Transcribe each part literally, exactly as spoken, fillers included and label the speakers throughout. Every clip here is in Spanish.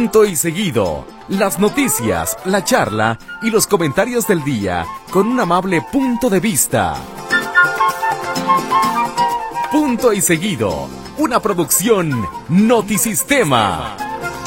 Speaker 1: Punto y seguido. Las noticias, la charla y los comentarios del día con un amable punto de vista. Punto y seguido. Una producción Notisistema.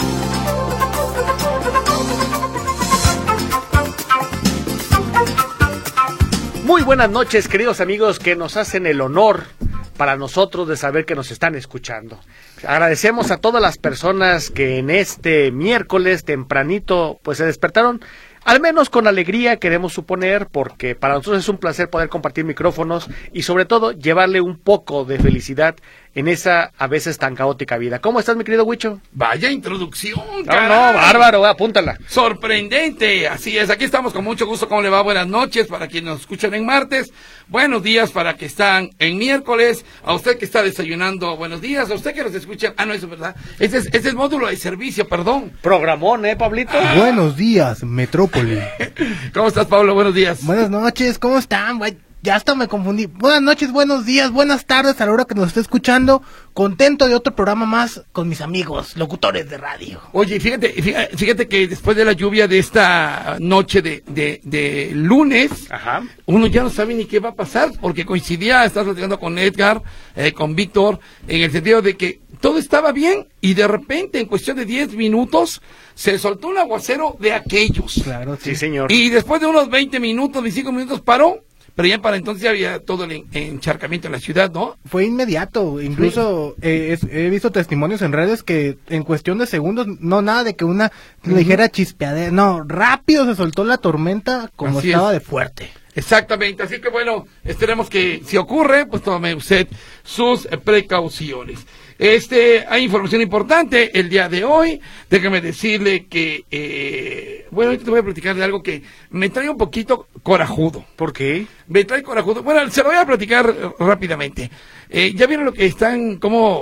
Speaker 2: Muy buenas noches, queridos amigos que nos hacen el honor para nosotros de saber que nos están escuchando. Agradecemos a todas las personas que en este miércoles tempranito pues se despertaron, al menos con alegría queremos suponer, porque para nosotros es un placer poder compartir micrófonos y sobre todo llevarle un poco de felicidad en esa a veces tan caótica vida. ¿Cómo estás, mi querido Huicho?
Speaker 3: Vaya introducción,
Speaker 2: No, no, bárbaro, apúntala.
Speaker 3: Sorprendente, así es, aquí estamos con mucho gusto. ¿Cómo le va? Buenas noches para quienes nos escuchan en martes, buenos días para que están en miércoles, a usted que está desayunando, buenos días, a usted que nos escucha, ah no, eso es verdad, ese es, ese es el módulo de servicio, perdón.
Speaker 2: Programón, ¿eh, Pablito?
Speaker 4: Ah. Buenos días, Metrópoli.
Speaker 3: ¿Cómo estás, Pablo? Buenos días.
Speaker 4: Buenas noches, ¿cómo están? Ya hasta me confundí. Buenas noches, buenos días, buenas tardes a la hora que nos esté escuchando. Contento de otro programa más con mis amigos, locutores de radio.
Speaker 3: Oye, fíjate, fíjate, fíjate que después de la lluvia de esta noche de, de, de lunes,
Speaker 2: Ajá.
Speaker 3: uno ya no sabe ni qué va a pasar, porque coincidía, estás platicando con Edgar, eh, con Víctor, en el sentido de que todo estaba bien y de repente en cuestión de diez minutos se soltó un aguacero de aquellos.
Speaker 4: Claro, sí,
Speaker 2: Sí, señor.
Speaker 3: Y después de unos veinte minutos, veinticinco minutos paró. Pero ya para entonces ya había todo el encharcamiento en la ciudad, ¿no?
Speaker 4: Fue inmediato, incluso sí. eh, es, he visto testimonios en redes que en cuestión de segundos, no nada de que una uh-huh. ligera chispeadera, no, rápido se soltó la tormenta como
Speaker 3: Así
Speaker 4: estaba
Speaker 3: es.
Speaker 4: de fuerte.
Speaker 3: Exactamente, así que bueno, esperemos que si ocurre, pues tome usted sus eh, precauciones. Este, hay información importante el día de hoy, déjame decirle que, eh, bueno, ahorita te voy a platicar de algo que me trae un poquito corajudo.
Speaker 2: ¿Por qué?
Speaker 3: Me trae corajudo, bueno, se lo voy a platicar eh, rápidamente. Eh, ¿ya vieron lo que están, como,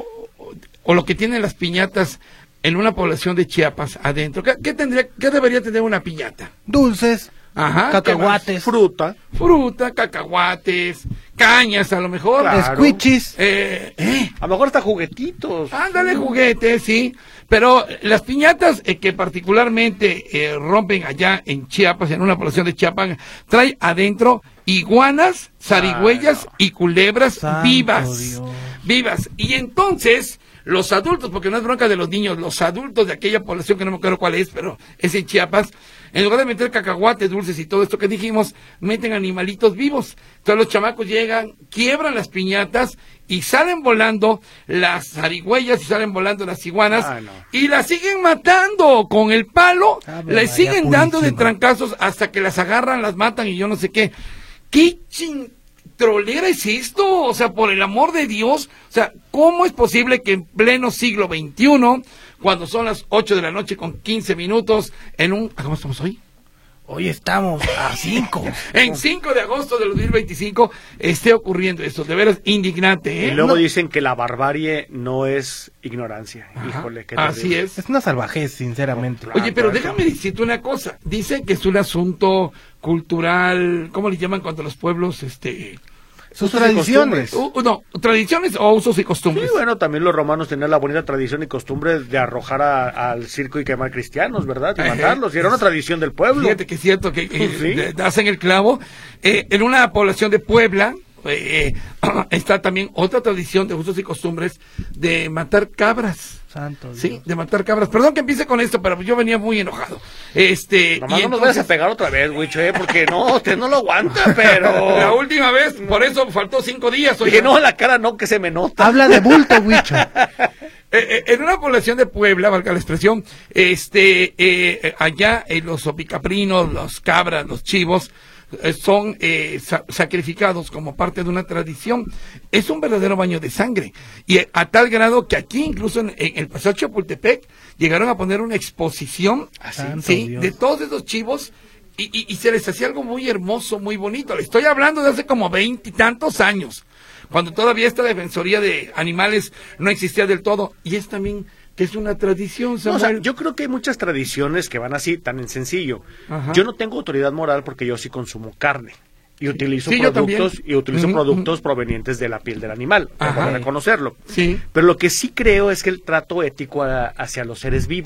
Speaker 3: o lo que tienen las piñatas en una población de Chiapas adentro? ¿Qué, qué tendría, qué debería tener una piñata?
Speaker 4: Dulces.
Speaker 3: Ajá,
Speaker 4: cacahuates,
Speaker 2: fruta,
Speaker 3: fruta, cacahuates, cañas a lo mejor,
Speaker 2: claro.
Speaker 4: Squishies,
Speaker 3: eh, eh,
Speaker 2: a lo mejor hasta juguetitos.
Speaker 3: ándale, juguetes, sí, pero las piñatas eh, que particularmente eh, rompen allá en Chiapas, en una población de Chiapas, trae adentro iguanas, zarigüeyas
Speaker 2: ah, no.
Speaker 3: y culebras
Speaker 4: Santo
Speaker 3: vivas,
Speaker 4: Dios.
Speaker 3: vivas, y entonces los adultos, porque no es bronca de los niños, los adultos de aquella población que no me acuerdo cuál es, pero es en Chiapas, en lugar de meter cacahuates, dulces y todo esto que dijimos, meten animalitos vivos. Entonces los chamacos llegan, quiebran las piñatas y salen volando las zarigüeyas y salen volando las iguanas
Speaker 2: ah, no.
Speaker 3: y las siguen matando con el palo,
Speaker 4: Ah,
Speaker 3: les siguen
Speaker 4: purísima.
Speaker 3: dando de trancazos hasta que las agarran, las matan y yo no sé qué. ¿Qué ching... trolera es esto? O sea, por el amor de Dios, o sea, ¿cómo es posible que en pleno siglo veintiuno, cuando son las ocho de la noche con quince minutos, en un... ¿Cómo estamos hoy?
Speaker 4: Hoy estamos a cinco.
Speaker 3: En cinco de agosto del dos mil veinticinco esté ocurriendo esto, de veras indignante, ¿eh?
Speaker 2: Y luego
Speaker 4: No.
Speaker 2: dicen que la barbarie no es ignorancia.
Speaker 3: Ajá.
Speaker 2: Híjole, qué
Speaker 3: Así
Speaker 2: terrible.
Speaker 3: es.
Speaker 4: Es una salvajez, sinceramente.
Speaker 2: Claro.
Speaker 3: Oye, pero
Speaker 2: claro.
Speaker 3: déjame decirte una cosa, dicen que es un asunto cultural, ¿cómo le llaman cuando los pueblos, este...
Speaker 4: Sus
Speaker 2: Usos y
Speaker 4: tradiciones.
Speaker 3: Uh, no, tradiciones o usos y costumbres?
Speaker 2: Sí, bueno, también los romanos tenían la bonita tradición y costumbre de arrojar a- al circo y quemar cristianos, ¿verdad? Y
Speaker 3: Ajá.
Speaker 2: matarlos, y era una tradición del pueblo.
Speaker 3: Fíjate que es cierto que, que
Speaker 2: Sí.
Speaker 3: de- hacen el clavo. Eh, en una población de Puebla eh, está también otra tradición de usos y costumbres de matar cabras.
Speaker 4: Santo Dios.
Speaker 3: Sí, de matar cabras. Perdón que empiece con esto, pero yo venía muy enojado. Este,
Speaker 2: Nomás
Speaker 3: y
Speaker 2: no nos
Speaker 3: entonces-
Speaker 2: vayas a pegar otra vez, Wicho, ¿eh? Porque no, usted no lo aguanta, pero...
Speaker 3: La última vez, por eso faltó cinco días.
Speaker 2: Oye,
Speaker 3: oiga.
Speaker 2: no, la cara no, que se me nota.
Speaker 4: Habla de bulto, Huicho.
Speaker 3: Eh, eh, en una población de Puebla, valga la expresión, este, eh, allá eh, los opicaprinos, los cabras, los chivos, eh, son eh, sa- sacrificados como parte de una tradición. Es un verdadero baño de sangre. Y eh, a tal grado que aquí, incluso en, en el Paseo Chapultepec, llegaron a poner una exposición
Speaker 4: Santo
Speaker 3: ¿sí?
Speaker 4: Dios.
Speaker 3: de todos esos chivos. Y, y, y se les hacía algo muy hermoso, muy bonito. Le estoy hablando de hace como veintitantos años, cuando todavía esta defensoría de animales no existía del todo. Y es también que es una tradición,
Speaker 2: No,
Speaker 3: Samuel.
Speaker 2: o sea, yo creo que hay muchas tradiciones que van así, tan en sencillo.
Speaker 3: Ajá.
Speaker 2: Yo no tengo autoridad moral porque yo sí consumo carne. Y utilizo
Speaker 3: Sí, yo
Speaker 2: productos
Speaker 3: también.
Speaker 2: y utilizo
Speaker 3: Ujú,
Speaker 2: provenientes
Speaker 3: ujú.
Speaker 2: provenientes de la piel del animal,
Speaker 3: Ajá.
Speaker 2: para reconocerlo.
Speaker 3: Sí.
Speaker 2: Pero lo que sí creo es que el trato ético a- hacia los seres vivos.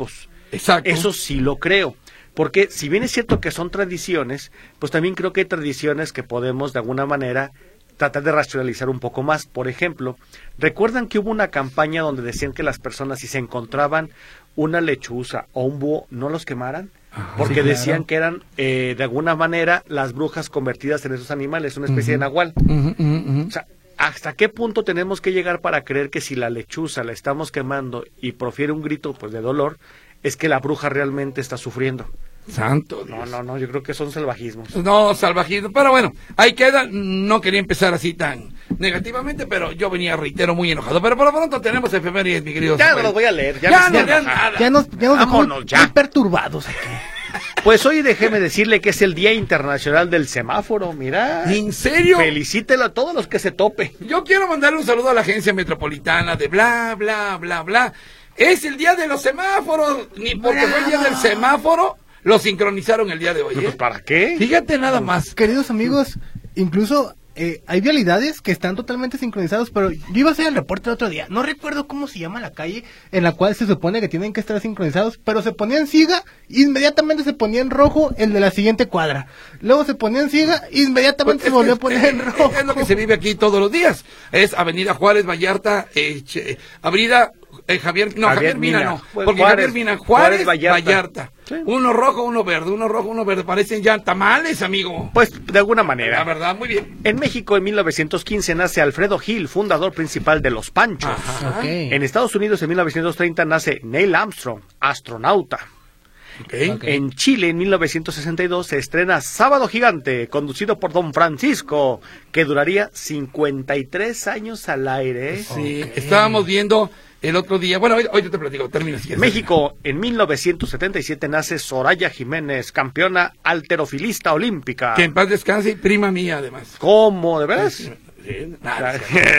Speaker 3: Exacto.
Speaker 2: Eso sí lo creo. Porque si bien es cierto que son tradiciones, pues también creo que hay tradiciones que podemos de alguna manera tratar de racionalizar un poco más. Por ejemplo, ¿recuerdan que hubo una campaña donde decían que las personas si se encontraban una lechuza o un búho no los quemaran?
Speaker 3: Ajá,
Speaker 2: porque
Speaker 3: sí, claro.
Speaker 2: decían que eran eh, de alguna manera las brujas convertidas en esos animales, una especie
Speaker 3: Uh-huh.
Speaker 2: de nahual.
Speaker 3: Uh-huh, uh-huh.
Speaker 2: O sea, ¿hasta qué punto tenemos que llegar para creer que si la lechuza la estamos quemando y profiere un grito pues de dolor, es que la bruja realmente está sufriendo?
Speaker 3: Santo
Speaker 2: No,
Speaker 3: Dios.
Speaker 2: no, no, yo creo que son salvajismos.
Speaker 3: No, salvajismo. Pero bueno, ahí queda. No quería empezar así tan negativamente, pero yo venía, reitero, muy enojado. Pero por lo pronto tenemos efemérides, mi querido
Speaker 2: Ya no
Speaker 3: Samuel.
Speaker 2: los voy a leer. Ya,
Speaker 3: Ya
Speaker 2: me
Speaker 3: no, ya
Speaker 2: siento enojado.
Speaker 3: nada.
Speaker 4: Ya nos, ya nos dejó
Speaker 2: Vámonos,
Speaker 4: muy,
Speaker 2: ya.
Speaker 4: muy perturbados aquí.
Speaker 2: Pues hoy déjeme decirle que es el Día Internacional del Semáforo, mira.
Speaker 3: ¿En serio?
Speaker 2: Felicítelo a todos los que se tope.
Speaker 3: Yo quiero mandarle un saludo a la agencia metropolitana de bla, bla, bla, bla. Es el día de los semáforos. Ni porque fue el día del semáforo, lo sincronizaron el día de hoy. ¿eh?
Speaker 2: Pues ¿para qué?
Speaker 3: Fíjate nada más.
Speaker 4: Queridos amigos, incluso eh, hay vialidades que están totalmente sincronizados, pero yo iba a hacer el reporte el otro día, no recuerdo cómo se llama la calle en la cual se supone que tienen que estar sincronizados, pero se ponía en siga, inmediatamente se ponía en rojo el de la siguiente cuadra, luego se ponía en siga, inmediatamente
Speaker 3: Pues,
Speaker 4: se volvió
Speaker 3: es,
Speaker 4: a poner en
Speaker 3: es-
Speaker 4: rojo.
Speaker 3: Es lo que se vive aquí todos los días. Es Avenida Juárez, Vallarta, eh, che- Avenida eh, Javier, no,
Speaker 2: Javier
Speaker 3: Javier Mina,
Speaker 2: Mina.
Speaker 3: no,
Speaker 2: Pues,
Speaker 3: porque
Speaker 2: Juárez,
Speaker 3: Javier Mina, Juárez,
Speaker 2: Juárez, Vallarta.
Speaker 3: Vallarta.
Speaker 2: Sí.
Speaker 3: Uno rojo, uno verde, uno rojo, uno verde, parecen ya tamales, amigo.
Speaker 2: Pues de alguna
Speaker 3: La
Speaker 2: manera.
Speaker 3: verdad, muy bien.
Speaker 2: En México, en mil novecientos quince, nace Alfredo Gil, fundador principal de Los Panchos.
Speaker 3: Ajá.
Speaker 4: Ok.
Speaker 2: En Estados Unidos, en mil novecientos treinta, nace Neil Armstrong, astronauta.
Speaker 3: Okay.
Speaker 4: Ok.
Speaker 2: En Chile, en mil novecientos sesenta y dos, se estrena Sábado Gigante, conducido por Don Francisco, que duraría cincuenta y tres años al aire. ¿eh?
Speaker 3: Sí, estábamos viendo el otro día, bueno, hoy, hoy yo te platico, termina así.
Speaker 2: En México, en mil novecientos setenta y siete, nace Soraya Jiménez, campeona alterofilista olímpica.
Speaker 3: Que en paz descanse y prima mía, además.
Speaker 2: ¿Cómo? ¿De veras?
Speaker 3: Sí, nada,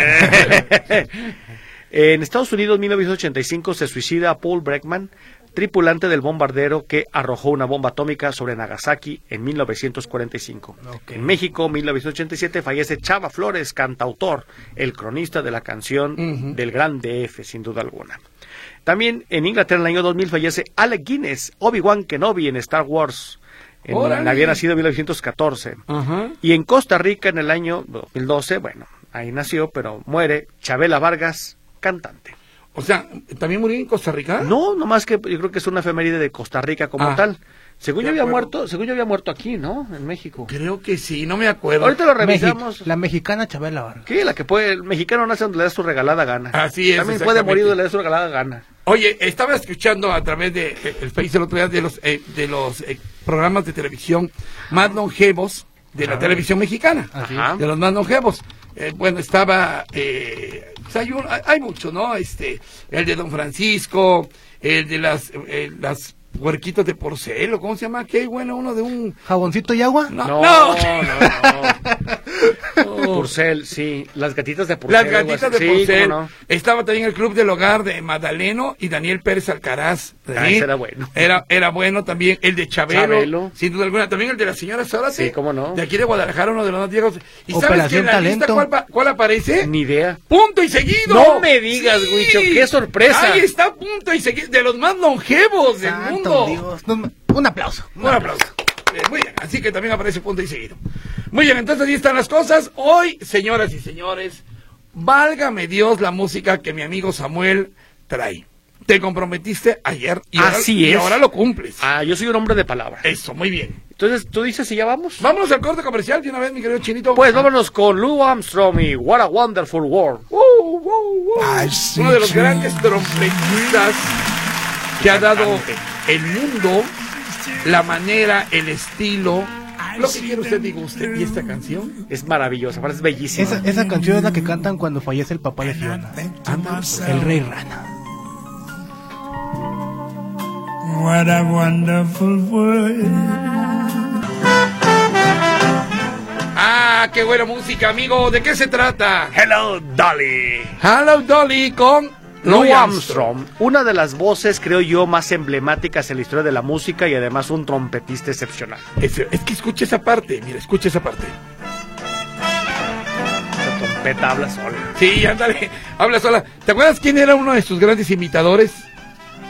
Speaker 2: En Estados Unidos, mil novecientos ochenta y cinco, se suicida Paul Breckman, tripulante del bombardero que arrojó una bomba atómica sobre Nagasaki en mil novecientos cuarenta y cinco.
Speaker 4: Ok.
Speaker 2: En México, mil novecientos ochenta y siete, fallece Chava Flores, cantautor, el cronista de la canción
Speaker 3: Ujú.
Speaker 2: del Gran D F, sin duda alguna. También en Inglaterra, en el año dos mil, fallece Alec Guinness, Obi-Wan Kenobi en Star Wars. En,
Speaker 3: Órale.
Speaker 2: había nacido en mil novecientos catorce.
Speaker 3: Ajá.
Speaker 2: Y en Costa Rica, en el año dos mil doce, bueno, ahí nació, pero muere Chabela Vargas, cantante.
Speaker 3: O sea, ¿también murió en Costa Rica?
Speaker 2: No, nomás que yo creo que es una efeméride de Costa Rica como
Speaker 3: Ah,
Speaker 2: tal. Según
Speaker 3: de
Speaker 2: yo había
Speaker 3: acuerdo.
Speaker 2: muerto, según yo había muerto aquí, ¿no? En México.
Speaker 3: Creo que sí, no me acuerdo.
Speaker 2: Ahorita lo
Speaker 4: Mexi-
Speaker 2: revisamos.
Speaker 4: la mexicana Chabela Vargas.
Speaker 2: Sí, la que puede, el mexicano nace donde le da su regalada gana.
Speaker 3: Así es,
Speaker 2: También puede
Speaker 3: exactamente.
Speaker 2: morir donde le da su regalada gana.
Speaker 3: Oye, estaba escuchando a través de eh, el Face el otro día de los eh, de los eh, programas de televisión más longevos de la televisión mexicana.
Speaker 4: Así
Speaker 2: Ajá.
Speaker 3: De los más longevos. Eh, bueno, estaba eh, pues hay, un- hay hay mucho, ¿no? Este, el de Don Francisco, el de las eh, las puerquitos de porcelo, ¿cómo se llama? Qué bueno, uno de un
Speaker 4: ¿Jaboncito y agua?
Speaker 3: no,
Speaker 2: No,
Speaker 3: no.
Speaker 2: no, no. Purcell, sí. Las gatitas de Purcell.
Speaker 3: Las gatitas de
Speaker 2: sí,
Speaker 3: Porcel.
Speaker 2: cómo no.
Speaker 3: Estaba también el Club del Hogar de Madaleno y Daniel Pérez Alcaraz.
Speaker 2: Ah, ese era bueno.
Speaker 3: Era, era bueno también. El de Chabelo,
Speaker 2: Chabelo.
Speaker 3: sin duda alguna. También el de la señora Zárate.
Speaker 2: Sí, cómo no.
Speaker 3: De aquí de Guadalajara, uno de los más viejos. ¿Y sabes
Speaker 4: Operación
Speaker 3: que en la lista
Speaker 4: Talento.
Speaker 3: cuál, pa- cuál aparece?
Speaker 2: Ni idea.
Speaker 3: Punto y seguido.
Speaker 2: No me digas, Huicho, qué sorpresa.
Speaker 3: Ahí está Punto y seguido, de los más longevos del
Speaker 4: Santo
Speaker 3: mundo.
Speaker 4: Dios. No, un aplauso.
Speaker 3: Un aplauso. Eh, muy bien, así que también aparece Punto y seguido. Muy bien, entonces ahí están las cosas. Hoy, señoras y señores, válgame Dios la música que mi amigo Samuel trae. Te comprometiste ayer y, ahora,
Speaker 2: Así
Speaker 3: y
Speaker 2: es.
Speaker 3: ahora lo cumples.
Speaker 2: Ah, yo soy un hombre de palabra.
Speaker 3: Eso, muy bien.
Speaker 2: Entonces, ¿tú dices si ya vamos?
Speaker 3: Vámonos al corte comercial de una vez, mi querido Chinito.
Speaker 2: Pues vámonos con Lou Armstrong y What a Wonderful World.
Speaker 3: Uh, uh, uh. Uno de los grandes trompetistas que ha dado el mundo, la manera, el estilo, lo que quiera usted diga usted. ¿Y esta canción?
Speaker 2: Es maravillosa, parece bellísima.
Speaker 4: Esa, esa canción es la que cantan cuando fallece el papá de Fiona. El rey rana.
Speaker 5: What a wonderful world.
Speaker 3: Ah, qué buena música, amigo. ¿De qué se trata?
Speaker 2: Hello, Dolly.
Speaker 3: Hello Dolly con
Speaker 2: Lou
Speaker 3: Louis
Speaker 2: Armstrong, una de las voces, creo yo, más emblemáticas en la historia de la música y además un trompetista excepcional.
Speaker 3: Es, es que escucha esa parte, mira, escucha esa parte.
Speaker 2: La trompeta habla sola.
Speaker 3: Sí, ándale, habla sola. ¿Te acuerdas quién era uno de sus grandes imitadores?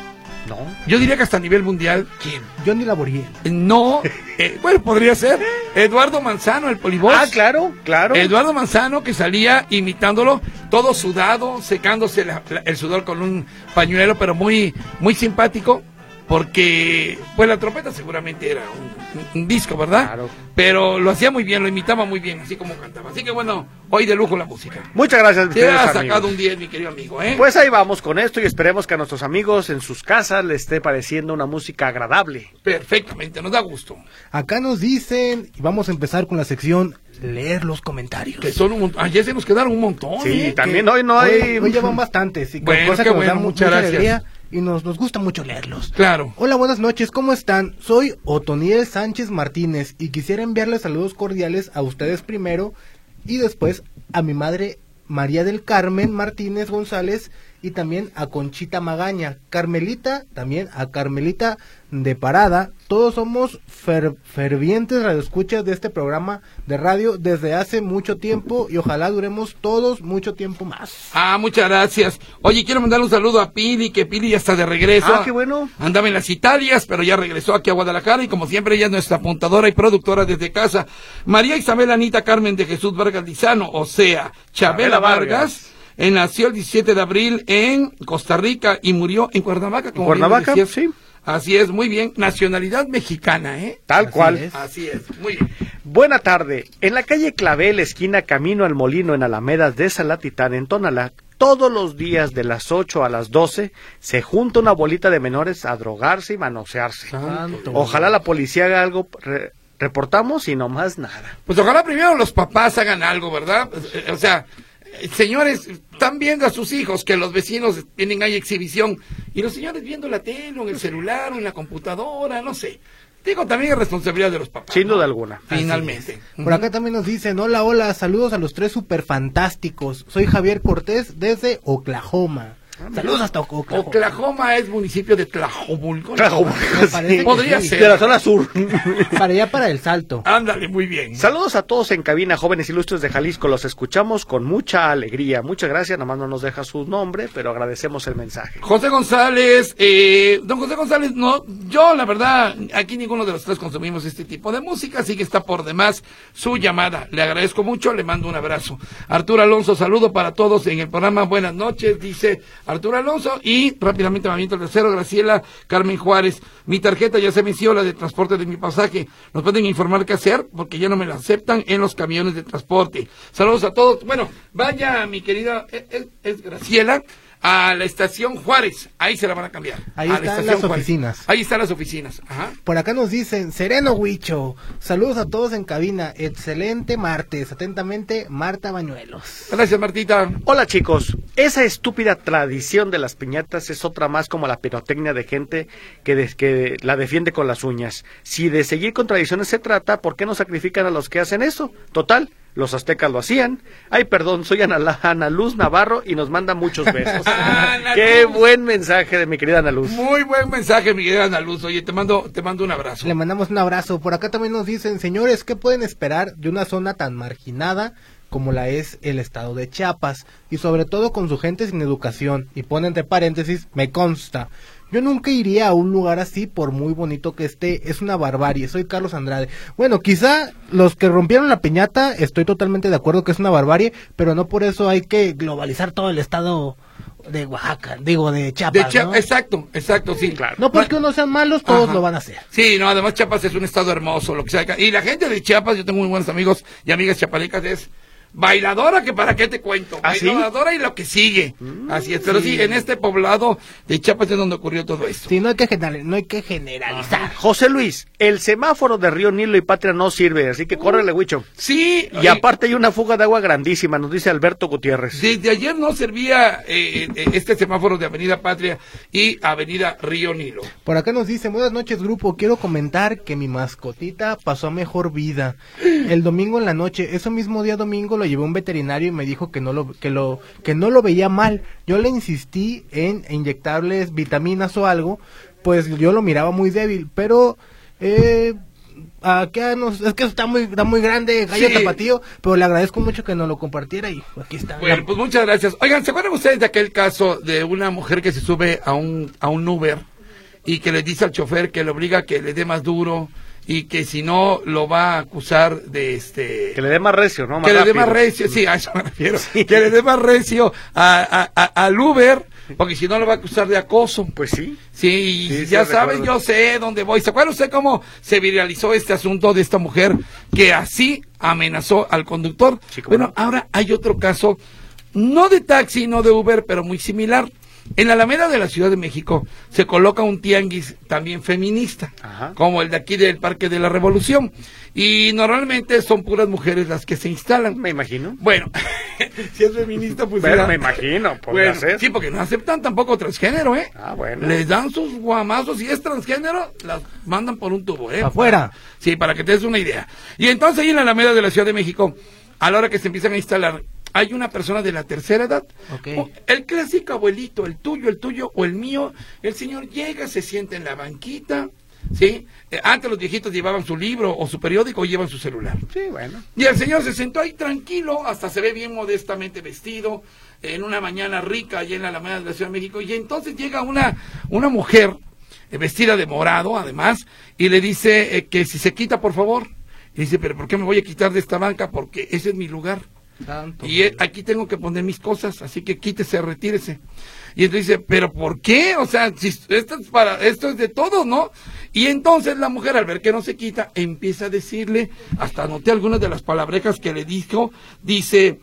Speaker 2: No.
Speaker 3: Yo diría que hasta a nivel mundial.
Speaker 2: ¿Quién?
Speaker 4: Johnny Laboriel.
Speaker 3: No, eh, bueno, podría ser Eduardo Manzano, el polivoz.
Speaker 2: Ah, claro, claro.
Speaker 3: Eduardo Manzano, que salía imitándolo, todo sudado, secándose la- la- el sudor con un pañuelo, pero muy, muy simpático, porque, pues la trompeta seguramente era un, un- un disco, ¿verdad?
Speaker 2: Claro.
Speaker 3: Pero lo hacía muy bien, lo imitaba muy bien, así como cantaba. Así que bueno, hoy de lujo la música.
Speaker 2: Muchas gracias, mis
Speaker 3: Te
Speaker 2: queridos
Speaker 3: has
Speaker 2: amigos.
Speaker 3: sacado un diez, mi querido amigo, ¿eh?
Speaker 2: Pues ahí vamos con esto y esperemos que a nuestros amigos en sus casas les esté pareciendo una música agradable.
Speaker 3: Perfectamente, nos da gusto.
Speaker 4: Acá nos dicen, y vamos a empezar con la sección leer los comentarios.
Speaker 3: Que son un montón. Ayer se nos quedaron un montón.
Speaker 2: Sí,
Speaker 3: ¿eh?
Speaker 2: también
Speaker 4: Que
Speaker 2: hoy no hay...
Speaker 4: Hoy, hoy llevan bastantes, y con
Speaker 3: Bueno,
Speaker 4: cosa
Speaker 3: qué
Speaker 4: que nos da
Speaker 3: bueno,
Speaker 4: mucha
Speaker 3: muchas gracias.
Speaker 4: alegría y nos, nos gusta mucho leerlos.
Speaker 3: Claro.
Speaker 4: Hola, buenas noches, ¿cómo están? Soy Otoniel Sánchez Martínez y quisiera enviarles saludos cordiales a ustedes primero y después a mi madre María del Carmen Martínez González y también a Conchita Magaña, Carmelita, también a Carmelita de Parada. Todos somos fer- fervientes radioescuchas de este programa de radio desde hace mucho tiempo y ojalá duremos todos mucho tiempo más.
Speaker 3: Ah, muchas gracias. Oye, quiero mandar un saludo a Pili, que Pili ya está de regreso.
Speaker 2: Ah, qué bueno.
Speaker 3: Andaba en las Italias, pero ya regresó aquí a Guadalajara y como siempre ella es nuestra apuntadora y productora desde casa. María Isabel Anita Carmen de Jesús Vargas Lizano, o sea, Chabela
Speaker 2: Chabela
Speaker 3: Vargas.
Speaker 2: Vargas.
Speaker 3: eh, nació el diecisiete de abril en Costa Rica y murió en Cuernavaca. Como
Speaker 2: ¿En Cuernavaca?
Speaker 3: bien decías.
Speaker 2: Sí.
Speaker 3: Así es, muy bien. Nacionalidad mexicana, ¿eh?
Speaker 2: Tal
Speaker 4: Así
Speaker 2: cual.
Speaker 4: es.
Speaker 3: Así es, muy bien.
Speaker 2: Buena tarde. En la calle Clavel, esquina Camino al Molino, en Alamedas de Salatitán, en Tonalá, todos los días de las ocho a las doce se junta una bolita de menores a drogarse y manosearse.
Speaker 4: Santo.
Speaker 2: Ojalá la policía haga algo. Re- reportamos y no más nada.
Speaker 3: Pues ojalá primero los papás hagan algo, ¿verdad? Eh, O sea, eh, señores, están viendo a sus hijos que los vecinos tienen ahí exhibición y los señores viendo la tele o en el celular o en la computadora, no sé. Digo, también es responsabilidad de los papás.
Speaker 2: Sin
Speaker 3: ¿no?
Speaker 2: duda alguna.
Speaker 3: Finalmente.
Speaker 4: Por acá también nos dicen, hola, hola, saludos a los tres super fantásticos. Soy Javier Cortés desde Oklahoma. Saludos hasta Oklahoma.
Speaker 3: Oklahoma es municipio de Tlajomulco.
Speaker 4: Me parece que
Speaker 3: Podría
Speaker 4: sí.
Speaker 3: ser.
Speaker 2: De la zona sur.
Speaker 4: Para allá, para el Salto.
Speaker 3: Ándale, muy bien.
Speaker 2: Saludos a todos en cabina, jóvenes ilustres de Jalisco. Los escuchamos con mucha alegría. Muchas gracias. Nomás no nos deja su nombre, pero agradecemos el mensaje.
Speaker 3: José González, eh, don José González, no, yo la verdad, aquí ninguno de los tres consumimos este tipo de música, así que está por demás su llamada. Le agradezco mucho, le mando un abrazo. Arturo Alonso, saludo para todos en el programa, buenas noches, dice Arturo Alonso, y rápidamente me aviento el tercero, Graciela Carmen Juárez, mi tarjeta ya se venció, la de transporte de mi pasaje, nos pueden informar qué hacer, porque ya no me la aceptan en los camiones de transporte. Saludos a todos, bueno, vaya mi querida, es, es- es Graciela, a la estación Juárez, ahí se la van a cambiar.
Speaker 4: Ahí
Speaker 3: A la
Speaker 4: están
Speaker 3: estación
Speaker 4: las
Speaker 3: Juárez.
Speaker 4: oficinas.
Speaker 3: Ahí están las oficinas, ajá.
Speaker 4: Por acá nos dicen, Sereno Huicho. Saludos a todos en cabina. Excelente martes. Atentamente, Marta Bañuelos.
Speaker 3: Gracias, Martita.
Speaker 2: Hola chicos, esa estúpida tradición de las piñatas es otra más como la pirotecnia de gente que, de- que la defiende con las uñas. Si de seguir con tradiciones se trata, ¿por qué no sacrifican a los que hacen eso? Total, los aztecas lo hacían. Ay, perdón, soy Ana, La- Ana Luz Navarro y nos manda muchos besos.
Speaker 3: Ana
Speaker 2: Qué
Speaker 3: Luz.
Speaker 2: buen mensaje de mi querida Ana Luz.
Speaker 3: Muy buen mensaje, mi querida Ana Luz. Oye, te mando, te mando un abrazo.
Speaker 4: Le mandamos un abrazo. Por acá también nos dicen, señores, ¿qué pueden esperar de una zona tan marginada como la es el estado de Chiapas? Y sobre todo con su gente sin educación. Y pone entre paréntesis, me consta. Yo nunca iría a un lugar así por muy bonito que esté, es una barbarie. Soy Carlos Andrade. Bueno, quizá los que rompieron la piñata, estoy totalmente de acuerdo que es una barbarie, pero no por eso hay que globalizar todo el estado de Oaxaca, digo, de Chiapas,
Speaker 3: De Chia-
Speaker 4: ¿no?
Speaker 3: Exacto, exacto, sí.
Speaker 2: Claro.
Speaker 4: No porque unos sean malos, todos
Speaker 3: Ajá.
Speaker 4: lo van a hacer.
Speaker 3: Sí, no, además Chiapas es un estado hermoso, lo que sea. Y la gente de Chiapas, yo tengo muy buenos amigos y amigas chiapalecas, es bailadora, que para qué te cuento.
Speaker 2: ¿Ah, sí?
Speaker 3: Bailadora y lo que sigue. Así es, pero sí. en este poblado de Chiapas es donde ocurrió todo esto.
Speaker 4: Sí, no hay que, general, no hay que generalizar.
Speaker 2: José Luis, el semáforo de Río Nilo y Patria no sirve, así que córrele, Huicho.
Speaker 3: Sí,
Speaker 2: Y aparte hay una fuga de agua grandísima, nos dice Alberto Gutiérrez.
Speaker 3: desde ayer no servía eh, eh, este semáforo de Avenida Patria y Avenida Río Nilo.
Speaker 4: Por acá nos dice, buenas noches grupo, quiero comentar que mi mascotita pasó a mejor vida. El domingo en la noche, ese mismo día domingo lo llevé a un veterinario y me dijo que no lo, que lo, que no lo veía mal. Yo le insistí en inyectarles vitaminas o algo, pues yo lo miraba muy débil, pero eh, acá nos, es que está muy, está muy grande, gallo
Speaker 3: Sí.
Speaker 4: tapatío, pero le agradezco mucho que nos lo compartiera y aquí está.
Speaker 3: Bueno, pues muchas gracias. Oigan, ¿se acuerdan ustedes de aquel caso de una mujer que se sube a un, a un Uber y que le dice al chofer que le obliga a que le dé más duro y que si no lo va a acusar de este...
Speaker 2: Que le dé más recio, ¿no? Más
Speaker 3: que
Speaker 2: rápido.
Speaker 3: le dé más recio, sí, a eso me refiero.
Speaker 2: Sí.
Speaker 3: Que le dé más recio a, a, a, al Uber, porque si no lo va a acusar de acoso.
Speaker 2: Pues sí.
Speaker 3: Sí, y
Speaker 2: Sí,
Speaker 3: ya
Speaker 2: sí,
Speaker 3: saben,
Speaker 2: recuerdo.
Speaker 3: yo sé dónde voy. ¿Se acuerda usted cómo se viralizó este asunto de esta mujer que así amenazó al conductor?
Speaker 2: Sí, cómo
Speaker 3: Bueno,
Speaker 2: no.
Speaker 3: ahora hay otro caso, no de taxi, no de Uber, pero muy similar. En la Alameda de la Ciudad de México se coloca un tianguis también feminista,
Speaker 2: Ajá.
Speaker 3: como el de aquí del Parque de la Revolución. Y normalmente son puras mujeres las que se instalan.
Speaker 2: Me imagino.
Speaker 3: Bueno, si es feminista, pues
Speaker 2: Bueno,
Speaker 3: mira.
Speaker 2: me imagino, podría
Speaker 3: Bueno,
Speaker 2: ser.
Speaker 3: sí, porque no aceptan tampoco transgénero, ¿eh?
Speaker 2: Ah, bueno.
Speaker 3: Les dan sus guamazos, si es transgénero, las mandan por un tubo, ¿eh?
Speaker 4: Afuera.
Speaker 3: Sí, para que te des una idea. Y entonces ahí en la Alameda de la Ciudad de México, a la hora que se empiezan a instalar, hay una persona de la tercera edad,
Speaker 4: Ok.
Speaker 3: o el clásico abuelito, el tuyo, el tuyo o el mío, el señor llega, se sienta en la banquita, ¿sí? Eh, antes los viejitos llevaban su libro o su periódico o llevan su celular.
Speaker 2: Sí, bueno.
Speaker 3: Y el señor se sentó ahí tranquilo, hasta se ve bien modestamente vestido, en una mañana rica allá en la Alameda de la Ciudad de México, y entonces llega una, una mujer, eh, vestida de morado además, y le dice eh, que si se quita por favor. Y dice, pero ¿por qué me voy a quitar de esta banca? Porque ese es mi lugar.
Speaker 4: Tanto.
Speaker 3: Y eh, aquí tengo que poner mis cosas, así que quítese, retírese. Y entonces dice, ¿pero por qué? O sea, si esto es para, esto es de todos, ¿no? Y entonces la mujer, al ver que no se quita, empieza a decirle, hasta anoté algunas de las palabrejas que le dijo, dice,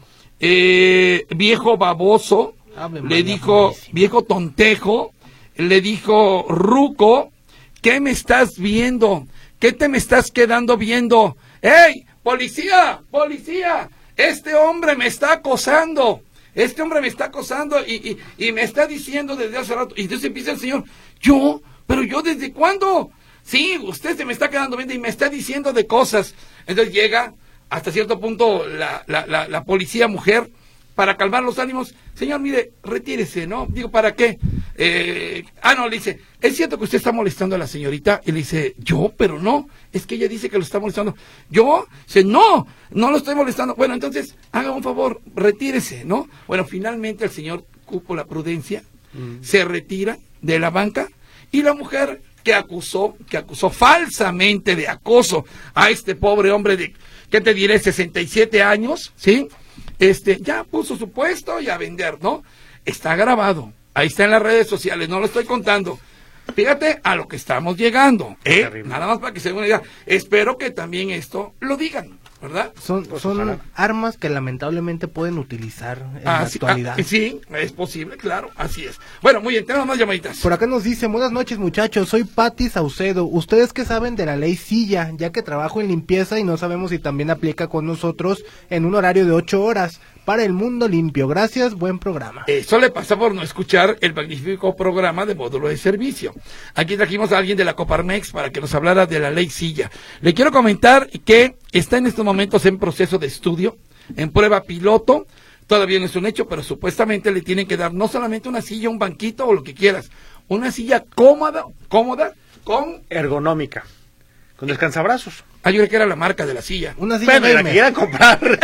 Speaker 3: eh, viejo baboso,
Speaker 4: Ave
Speaker 3: le
Speaker 4: María
Speaker 3: dijo,
Speaker 4: Purísima.
Speaker 3: viejo tontejo, le dijo, ruco, ¿qué me estás viendo? ¿Qué te me estás quedando viendo? ¡Ey, policía, policía! Este hombre me está acosando, este hombre me está acosando y, y, y me está diciendo desde hace rato. Y entonces empieza el señor, ¿yo? ¿Pero yo desde cuándo? Sí, usted se me está quedando viendo y me está diciendo de cosas. Entonces llega hasta cierto punto la, la, la, la policía mujer para calmar los ánimos. Señor, mire, retírese, ¿no? Digo, ¿para qué? Eh, ah, no, le dice, ¿es cierto que usted está molestando a la señorita? Y le dice, yo, pero no, es que ella dice que lo está molestando. ¿Yo? Dice, no, no lo estoy molestando. Bueno, entonces, haga un favor, retírese, ¿no? Bueno, finalmente el señor cupo la prudencia, mm. se retira de la banca y la mujer que acusó, que acusó falsamente de acoso a este pobre hombre de, ¿qué te diré? sesenta y siete años, ¿sí? Este, ya puso su puesto y a vender, ¿no? Está grabado, ahí está en las redes sociales, no lo estoy contando. Fíjate a lo que estamos llegando, ¿eh?
Speaker 2: Terrible.
Speaker 3: Nada más para que se den una idea. Espero que también esto lo digan, ¿verdad?
Speaker 4: Son,
Speaker 2: Pues
Speaker 4: son
Speaker 2: ojalá.
Speaker 4: armas que lamentablemente pueden utilizar en la
Speaker 3: Así-
Speaker 4: actualidad.
Speaker 3: ah, sí, es posible, claro, así es. Bueno, muy bien, tenemos más llamaditas.
Speaker 4: Por acá nos dice, buenas noches muchachos, soy Patti Saucedo. ¿Ustedes qué saben de la ley Silla? Ya que trabajo en limpieza y no sabemos si también aplica con nosotros en un horario de ocho horas. Para el mundo limpio. Gracias, buen programa.
Speaker 3: Eso le pasa por no escuchar el magnífico programa de módulo de servicio. Aquí trajimos a alguien de la Coparmex para que nos hablara de la ley Silla. Le quiero comentar que está en estos momentos en proceso de estudio, en prueba piloto. Todavía no es un hecho, pero supuestamente le tienen que dar no solamente una silla, un banquito o lo que quieras, una silla cómoda, cómoda, con...
Speaker 2: Ergonómica. Con descansabrazos.
Speaker 3: Ah, yo creo que era la marca de la silla.
Speaker 4: Una silla
Speaker 2: Bueno, y la que
Speaker 4: gamer.
Speaker 2: quieran comprar.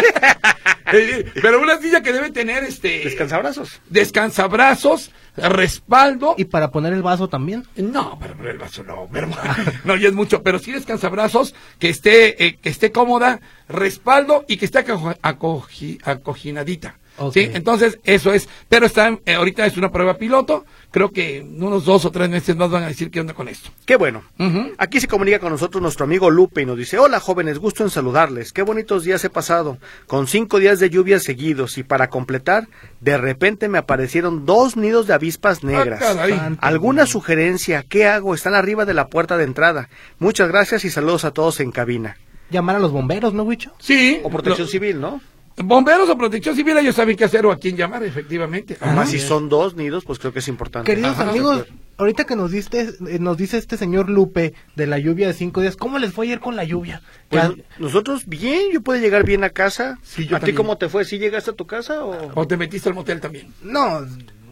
Speaker 3: Eh, Pero una silla que debe tener este...
Speaker 2: Descansabrazos.
Speaker 3: descansabrazos, respaldo.
Speaker 4: Y para poner el vaso también.
Speaker 3: No, pero, pero el vaso no, pero, no, ya es mucho, pero sí descansabrazos, que esté, eh, que esté cómoda, respaldo y que esté aco- acogi- acoginadita.
Speaker 4: Ok.
Speaker 3: Sí, entonces eso es, pero está, eh, ahorita es una prueba piloto, creo que en unos dos o tres meses más van a decir qué onda con esto.
Speaker 2: Qué bueno.
Speaker 3: Ujú.
Speaker 2: Aquí se comunica con nosotros nuestro amigo Lupe y nos dice, hola jóvenes, gusto en saludarles, qué bonitos días he pasado, con cinco días de lluvia seguidos y para completar, de repente me aparecieron dos nidos de avispas negras.
Speaker 3: Ah, caray.
Speaker 4: Santo
Speaker 2: ¿Alguna
Speaker 4: Dios.
Speaker 2: sugerencia? ¿Qué hago? Están arriba de la puerta de entrada. Muchas gracias y saludos a todos en cabina.
Speaker 4: Llamar a los bomberos, ¿no, Huicho?
Speaker 3: Sí.
Speaker 2: O protección
Speaker 3: lo-
Speaker 2: civil, ¿no?
Speaker 3: Bomberos o protección civil, ellos saben qué hacer o a quién llamar, efectivamente.
Speaker 2: Además,
Speaker 3: Ajá.
Speaker 2: si son dos nidos, pues creo que es importante.
Speaker 4: Queridos
Speaker 3: Ajá.
Speaker 4: amigos, ahorita que nos diste, eh, nos dice este señor Lupe de la lluvia de cinco días, ¿cómo les fue ayer con la lluvia?
Speaker 2: Pues
Speaker 4: Ya-
Speaker 2: no- nosotros bien, yo pude llegar bien a casa.
Speaker 3: Sí, yo
Speaker 2: ¿A ti
Speaker 3: también.
Speaker 2: cómo te fue? ¿Sí llegaste a tu casa o...?
Speaker 3: O te metiste al motel también.
Speaker 4: No,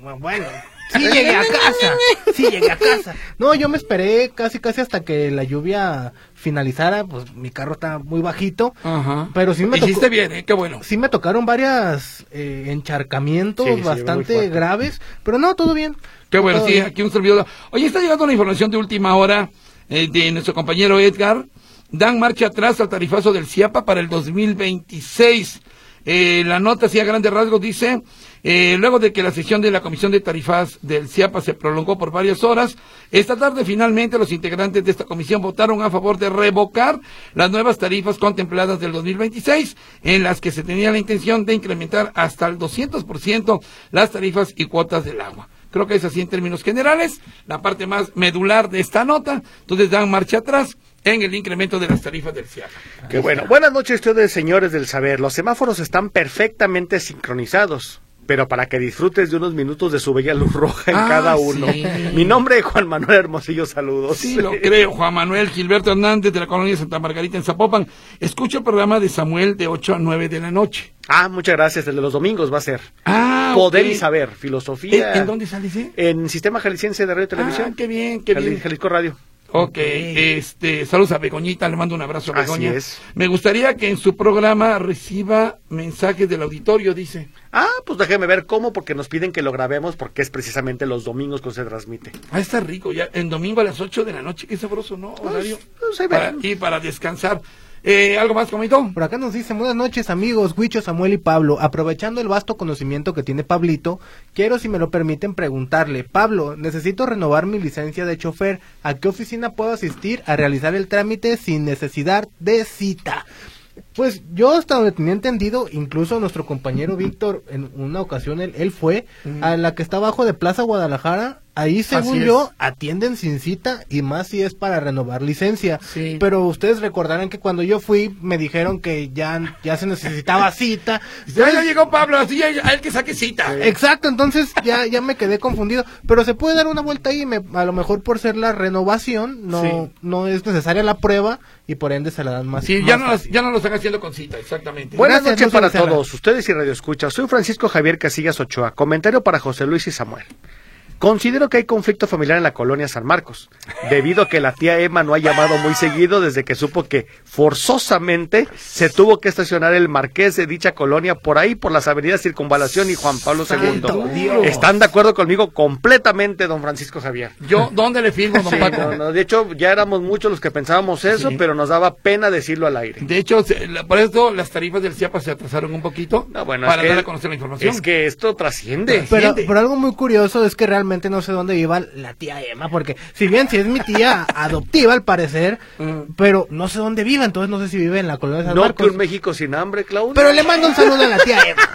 Speaker 4: bueno, sí llegué a casa, sí llegué a casa. No, yo me esperé casi casi hasta que la lluvia finalizara, pues mi carro está muy bajito.
Speaker 3: Ajá.
Speaker 4: Pero sí me tocó.
Speaker 3: Hiciste bien, ¿eh? Qué bueno.
Speaker 4: Sí me tocaron varias eh, encharcamientos
Speaker 2: Sí, sí,
Speaker 4: bastante graves, pero no, todo bien.
Speaker 3: Qué bueno,
Speaker 4: Todo
Speaker 3: sí,
Speaker 4: bien.
Speaker 3: aquí un servidor. Oye, está llegando la información de última hora eh, de nuestro compañero Edgar. Dan marcha atrás al tarifazo del CIAPA para el dos mil veintiséis. Eh, la nota, así a grandes rasgos, dice, eh, luego de que la sesión de la Comisión de Tarifas del CIAPA se prolongó por varias horas, esta tarde finalmente los integrantes de esta comisión votaron a favor de revocar las nuevas tarifas contempladas del dos mil veintiséis, en las que se tenía la intención de incrementar hasta el doscientos por ciento las tarifas y cuotas del agua. Creo que es así en términos generales, la parte más medular de esta nota. Entonces dan marcha atrás en el incremento de las tarifas del CIAPA.
Speaker 2: Qué bueno. Buenas noches, ustedes, señores del saber. Los semáforos están perfectamente sincronizados, pero para que disfrutes de unos minutos de su bella luz roja en
Speaker 3: Ah,
Speaker 2: cada uno.
Speaker 3: sí.
Speaker 2: Mi nombre es Juan Manuel Hermosillo, saludos.
Speaker 3: Sí, lo creo. Juan Manuel Gilberto Hernández, de la colonia Santa Margarita en Zapopan. Escucha el programa de Samuel de ocho a nueve de la noche.
Speaker 2: Ah, muchas gracias. El de los domingos va a ser.
Speaker 3: Ah,
Speaker 2: Poder
Speaker 3: ok.
Speaker 2: y saber, filosofía.
Speaker 3: ¿En, en dónde sale ese?
Speaker 2: En Sistema Jalisciense de Radio y Televisión.
Speaker 3: Ah, qué bien, qué
Speaker 2: Jali-
Speaker 3: bien.
Speaker 2: Jalisco Radio.
Speaker 3: Ok, este, saludos a Begoñita, le mando un abrazo a
Speaker 2: Así
Speaker 3: Begoña.
Speaker 2: es.
Speaker 3: Me gustaría que en su programa reciba mensajes del auditorio, dice.
Speaker 2: Ah, pues déjeme ver cómo, porque nos piden que lo grabemos, porque es precisamente los domingos cuando se transmite.
Speaker 3: Ah, está rico, ya, en domingo a las ocho de la noche, qué sabroso, ¿no? Horario.
Speaker 2: pues, ahí
Speaker 3: para,
Speaker 2: ven.
Speaker 3: y para descansar. Eh, ¿Algo más, comito?
Speaker 4: Por acá nos dice, buenas noches amigos, Huicho, Samuel y Pablo. Aprovechando el vasto conocimiento que tiene Pablito, quiero, si me lo permiten, preguntarle, Pablo, necesito renovar mi licencia de chofer. ¿A qué oficina puedo asistir a realizar el trámite sin necesidad de cita? Pues yo hasta donde tenía entendido, incluso nuestro compañero Víctor, en una ocasión él, él fue
Speaker 3: Mm.
Speaker 4: a la que está abajo de Plaza Guadalajara. Ahí, según
Speaker 3: Así
Speaker 4: yo,
Speaker 3: es.
Speaker 4: atienden sin cita y más si es para renovar licencia.
Speaker 3: Sí.
Speaker 4: Pero ustedes recordarán que cuando yo fui me dijeron que ya, ya se necesitaba cita.
Speaker 3: Ya, ya llegó Pablo, así ya, a él que saque cita.
Speaker 4: Exacto, entonces ya, ya me quedé confundido. Pero se puede dar una vuelta ahí, me, a lo mejor por ser la renovación, no,
Speaker 3: Sí.
Speaker 4: no es necesaria la prueba y por ende se la dan más.
Speaker 3: Sí,
Speaker 4: más
Speaker 3: ya no,
Speaker 4: fácil.
Speaker 3: ya no lo están haciendo con cita, exactamente.
Speaker 2: Buenas
Speaker 4: Gracias,
Speaker 2: noches
Speaker 4: Lucio
Speaker 2: para
Speaker 4: Becerra.
Speaker 2: todos, ustedes y Radio Escucha. Soy Francisco Javier Casillas Ochoa. Comentario para José Luis y Samuel. Considero que hay conflicto familiar en la colonia San Marcos, debido a que la tía Emma no ha llamado muy seguido desde que supo que forzosamente se tuvo que estacionar el marqués de dicha colonia por ahí, por las avenidas Circunvalación y Juan Pablo
Speaker 4: Santo
Speaker 2: segundo.
Speaker 4: Dios.
Speaker 2: ¿Están de acuerdo conmigo completamente, don Francisco Javier?
Speaker 3: Yo, ¿dónde le firmo, don
Speaker 2: Sí,
Speaker 3: Paco?
Speaker 2: no, no, de hecho, ya éramos muchos los que pensábamos eso,
Speaker 3: Sí.
Speaker 2: pero nos daba pena decirlo al aire.
Speaker 3: De hecho, se- la- por eso las tarifas del CIAPA se atrasaron un poquito
Speaker 2: No, bueno,
Speaker 3: para
Speaker 2: es que-
Speaker 3: dar a conocer la información.
Speaker 2: Es que esto trasciende.
Speaker 4: Pero,
Speaker 3: Siente.
Speaker 4: pero algo muy curioso es que realmente no sé dónde viva la tía Emma, porque si bien si es mi tía adoptiva al parecer,
Speaker 3: Mm.
Speaker 4: pero no sé dónde vive, entonces no sé si vive en la colonia de San
Speaker 2: No
Speaker 4: Marcos.
Speaker 2: que un México sin hambre, Claudio.
Speaker 4: Pero le mando un saludo a la tía Emma.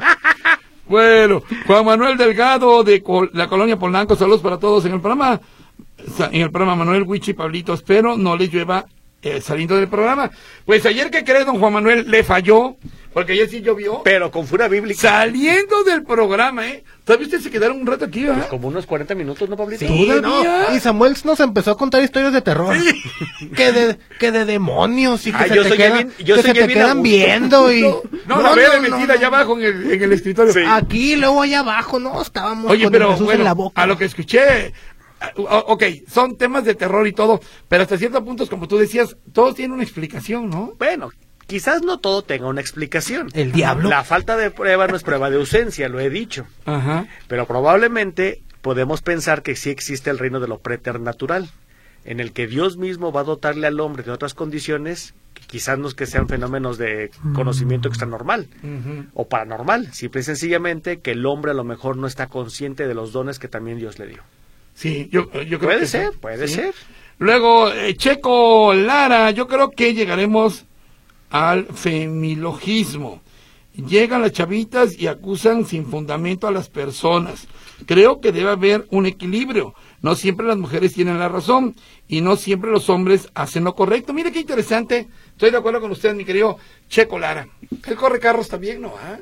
Speaker 3: Bueno, Juan Manuel Delgado de Col- la colonia Polanco, saludos para todos en el programa, sa- en el programa Manuel, Huichi y Pablito, espero no le llueva eh, saliendo del programa. Pues ayer, ¿qué cree, don Juan Manuel? Le falló, porque ayer sí llovió.
Speaker 2: Pero con furia bíblica.
Speaker 3: Saliendo del programa, ¿eh? ¿Todavía ustedes se quedaron un rato aquí,
Speaker 2: Pues
Speaker 3: ¿verdad?
Speaker 2: como unos cuarenta minutos, ¿no, Pablito?
Speaker 4: Sí,
Speaker 3: ¿Todavía?
Speaker 4: no. Y Samuel nos empezó a contar historias de terror. Que de, que de demonios y que
Speaker 2: Ay,
Speaker 4: se
Speaker 2: yo
Speaker 4: te
Speaker 2: soy
Speaker 4: quedan,
Speaker 2: bien- yo
Speaker 4: que
Speaker 2: soy
Speaker 4: se te
Speaker 2: bien a
Speaker 4: quedan
Speaker 2: gusto.
Speaker 4: viendo y...
Speaker 3: No, la ve de metida allá abajo en el, en el escritorio.
Speaker 2: Sí.
Speaker 4: Aquí, luego allá abajo, no, estábamos
Speaker 3: Oye,
Speaker 4: con
Speaker 3: pero
Speaker 4: Jesús
Speaker 3: bueno,
Speaker 4: en la boca.
Speaker 3: a lo que escuché, ah, o- ok, son temas de terror y todo, pero hasta ciertos puntos, como tú decías, todos tienen una explicación, ¿no?
Speaker 2: Bueno, quizás no todo tenga una explicación.
Speaker 4: El diablo.
Speaker 2: La falta de prueba no es prueba de ausencia, lo he dicho.
Speaker 3: Ajá.
Speaker 2: Pero probablemente podemos pensar que sí existe el reino de lo preternatural, en el que Dios mismo va a dotarle al hombre de otras condiciones que quizás no es que sean fenómenos de conocimiento extranormal
Speaker 3: Ujú.
Speaker 2: o paranormal, simple y sencillamente que el hombre a lo mejor no está consciente de los dones que también Dios le dio.
Speaker 3: Sí, yo, yo creo
Speaker 2: Puede
Speaker 3: que
Speaker 2: ser,
Speaker 3: sí.
Speaker 2: puede
Speaker 3: Sí.
Speaker 2: ser.
Speaker 3: Luego, eh, Checo Lara, yo creo que llegaremos al femilogismo. Llegan las chavitas y acusan sin fundamento a las personas. Creo que debe haber un equilibrio. No siempre las mujeres tienen la razón y no siempre los hombres hacen lo correcto. Mire qué interesante. Estoy de acuerdo con usted, mi querido Checo Lara. Él corre carros también, ¿no? ¿Ah?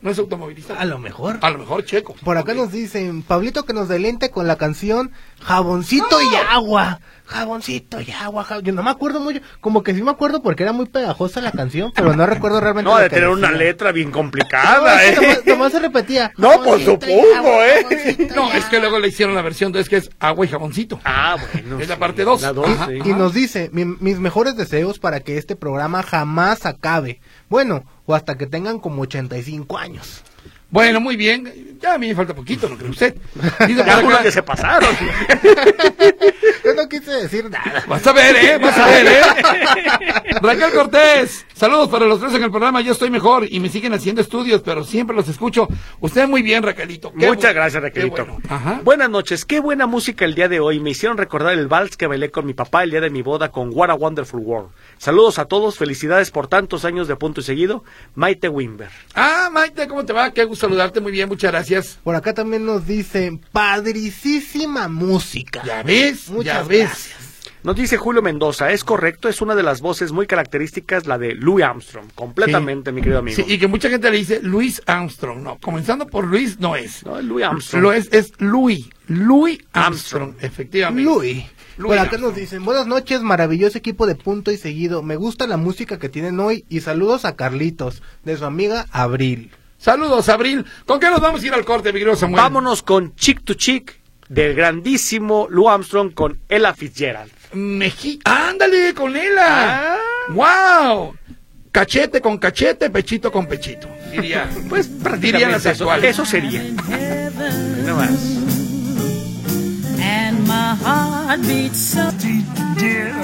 Speaker 3: ¿No es automovilista?
Speaker 4: A lo mejor.
Speaker 3: A lo mejor Checo.
Speaker 4: Por acá
Speaker 3: Ok.
Speaker 4: nos dicen, Pablito que nos deleite con la canción Jaboncito y agua. Jaboncito y agua. jab- Yo no me acuerdo mucho, como que sí me acuerdo porque era muy pegajosa la canción, pero no recuerdo realmente
Speaker 2: No,
Speaker 4: lo
Speaker 2: de
Speaker 4: que
Speaker 2: tener una
Speaker 4: decía.
Speaker 2: letra bien
Speaker 4: No,
Speaker 2: complicada,
Speaker 4: es que
Speaker 2: ¿eh?
Speaker 4: nomás, nomás se repetía.
Speaker 2: No, pues,
Speaker 4: Jaboncito y
Speaker 2: supongo,
Speaker 4: agua,
Speaker 2: ¿eh?
Speaker 4: jaboncito y
Speaker 3: No, es que
Speaker 4: agua.
Speaker 3: luego le hicieron la versión dos, que es agua y jaboncito.
Speaker 2: Ah, bueno.
Speaker 3: Es la
Speaker 2: sí,
Speaker 3: parte dos.
Speaker 2: La dos,
Speaker 3: Ajá.
Speaker 2: sí.
Speaker 4: Y nos dice, "Mi- mis mejores deseos para que este programa jamás acabe. Bueno, o hasta que tengan como ochenta y cinco años.
Speaker 3: Bueno, muy bien. Ya a mí me falta poquito, ¿no cree usted? Dice
Speaker 2: Ya
Speaker 3: por
Speaker 2: algunos
Speaker 3: acá,
Speaker 2: que se pasaron.
Speaker 4: Yo no quise decir nada.
Speaker 3: vas a ver, ¿eh? Vas a ver, ¿eh? Raquel Cortés, saludos para los tres en el programa. Yo estoy mejor y me siguen haciendo estudios, pero siempre los escucho. Usted muy bien, Raquelito. Qué
Speaker 2: Muchas
Speaker 3: bu-
Speaker 2: gracias,
Speaker 3: qué
Speaker 2: Raquelito.
Speaker 3: bueno. Ajá.
Speaker 2: Buenas noches, qué buena música el día de hoy. Me hicieron recordar el vals que bailé con mi papá el día de mi boda con What a Wonderful World. Saludos a todos, felicidades por tantos años de punto y seguido. Maite Wimber.
Speaker 3: Ah, Maite, ¿cómo te va? Qué gusto saludarte. Muy bien, muchas gracias.
Speaker 4: Por acá también nos dicen, padricísima música.
Speaker 3: Ya ves,
Speaker 4: Muchas
Speaker 3: ya ves.
Speaker 4: gracias.
Speaker 2: Nos dice Julio Mendoza, es correcto, es una de las voces muy características, la de Louis Armstrong. Completamente, mi querido amigo.
Speaker 3: Sí, y que mucha gente le dice Luis Armstrong. No, comenzando por Luis no es.
Speaker 2: No, Louis Armstrong.
Speaker 3: Lo es, es Louis. Louis Armstrong,
Speaker 2: Armstrong.
Speaker 3: efectivamente.
Speaker 4: Louis.
Speaker 3: Louis
Speaker 4: Por acá
Speaker 3: Armstrong.
Speaker 4: nos dicen, buenas noches, maravilloso equipo de punto y seguido. Me gusta la música que tienen hoy y saludos a Carlitos, de su amiga Abril.
Speaker 3: Saludos, Abril. ¿Con qué nos vamos a ir al corte, mi querido Samuel?
Speaker 2: Vámonos con Chick to Chick del grandísimo Louis Armstrong con Ella Fitzgerald.
Speaker 3: Meji... ¡Ándale, con ella!
Speaker 2: Ah.
Speaker 3: ¡Wow! Cachete con cachete, pechito con pechito. Diría,
Speaker 2: Pues
Speaker 3: dirían
Speaker 2: prácticamente
Speaker 3: las
Speaker 2: eso,
Speaker 3: actuales.
Speaker 2: eso sería. No más.
Speaker 6: And my heart beats so
Speaker 5: Dear,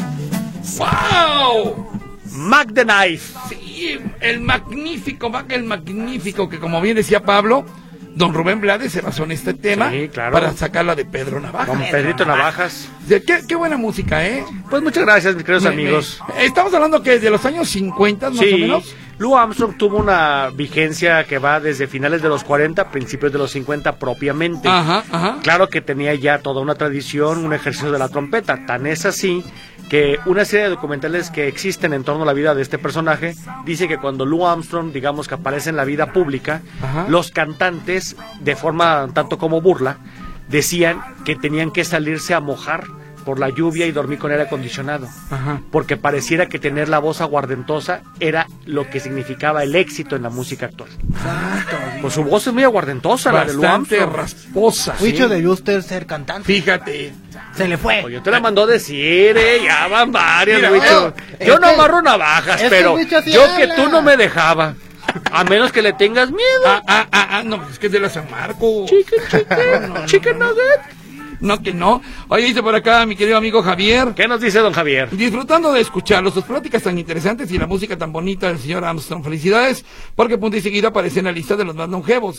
Speaker 3: ¡Wow!
Speaker 2: Mac the Knife.
Speaker 3: Sí, el magnífico, Mac el magnífico, que como bien decía Pablo, don Rubén Blades se basó en este tema
Speaker 2: Sí, claro.
Speaker 3: para sacarla de Pedro Navaja.
Speaker 2: Con Pedrito Navajas.
Speaker 3: ¿Qué, qué buena música, ¿eh?
Speaker 2: Pues muchas gracias, mis queridos
Speaker 3: Me-
Speaker 2: amigos.
Speaker 3: me- estamos hablando que de los años cincuenta, más o
Speaker 2: Sí,
Speaker 3: menos.
Speaker 2: Louis Armstrong tuvo una vigencia que va desde finales de los cuarenta, principios de los cincuenta propiamente.
Speaker 3: Ajá, ajá.
Speaker 2: Claro que tenía ya toda una tradición, un ejercicio de la trompeta. Tan es así que una serie de documentales que existen en torno a la vida de este personaje dice que cuando Louis Armstrong, digamos que aparece en la vida pública,
Speaker 3: Ajá.
Speaker 2: los cantantes, de forma tanto como burla, decían que tenían que salirse a mojar por la lluvia y dormir con aire acondicionado.
Speaker 3: Ajá.
Speaker 2: Porque pareciera que tener la voz aguardentosa era lo que significaba el éxito en la música actual. Pues su voz es muy aguardentosa, la de Louis
Speaker 3: Bastante
Speaker 2: Armstrong.
Speaker 3: rasposa.
Speaker 4: Huicho debió usted ser cantante.
Speaker 3: Fíjate.
Speaker 4: Se le fue.
Speaker 2: Oye, te la mandó decir, eh, ya van varias,
Speaker 3: Mira,
Speaker 2: Huicho.
Speaker 4: eh,
Speaker 2: Yo
Speaker 4: es
Speaker 2: no
Speaker 4: que-
Speaker 2: amarro navajas,
Speaker 4: es que
Speaker 2: pero
Speaker 4: Huicho así
Speaker 2: yo que
Speaker 4: habla.
Speaker 2: tú no me dejaba. A menos que le tengas miedo.
Speaker 3: Ah, ah, ah, ah, no, es que es de la San Marcos.
Speaker 2: Chicken, chicken,
Speaker 3: No, no, no,
Speaker 2: chicken
Speaker 3: no, no.
Speaker 2: nugget.
Speaker 3: No, que no. Oye, dice por acá mi querido amigo Javier.
Speaker 2: ¿Qué nos dice don Javier?
Speaker 3: Disfrutando de escucharlos, sus pláticas tan interesantes y la música tan bonita del señor Armstrong. Felicidades, porque punto y seguido aparece en la lista de los más longevos.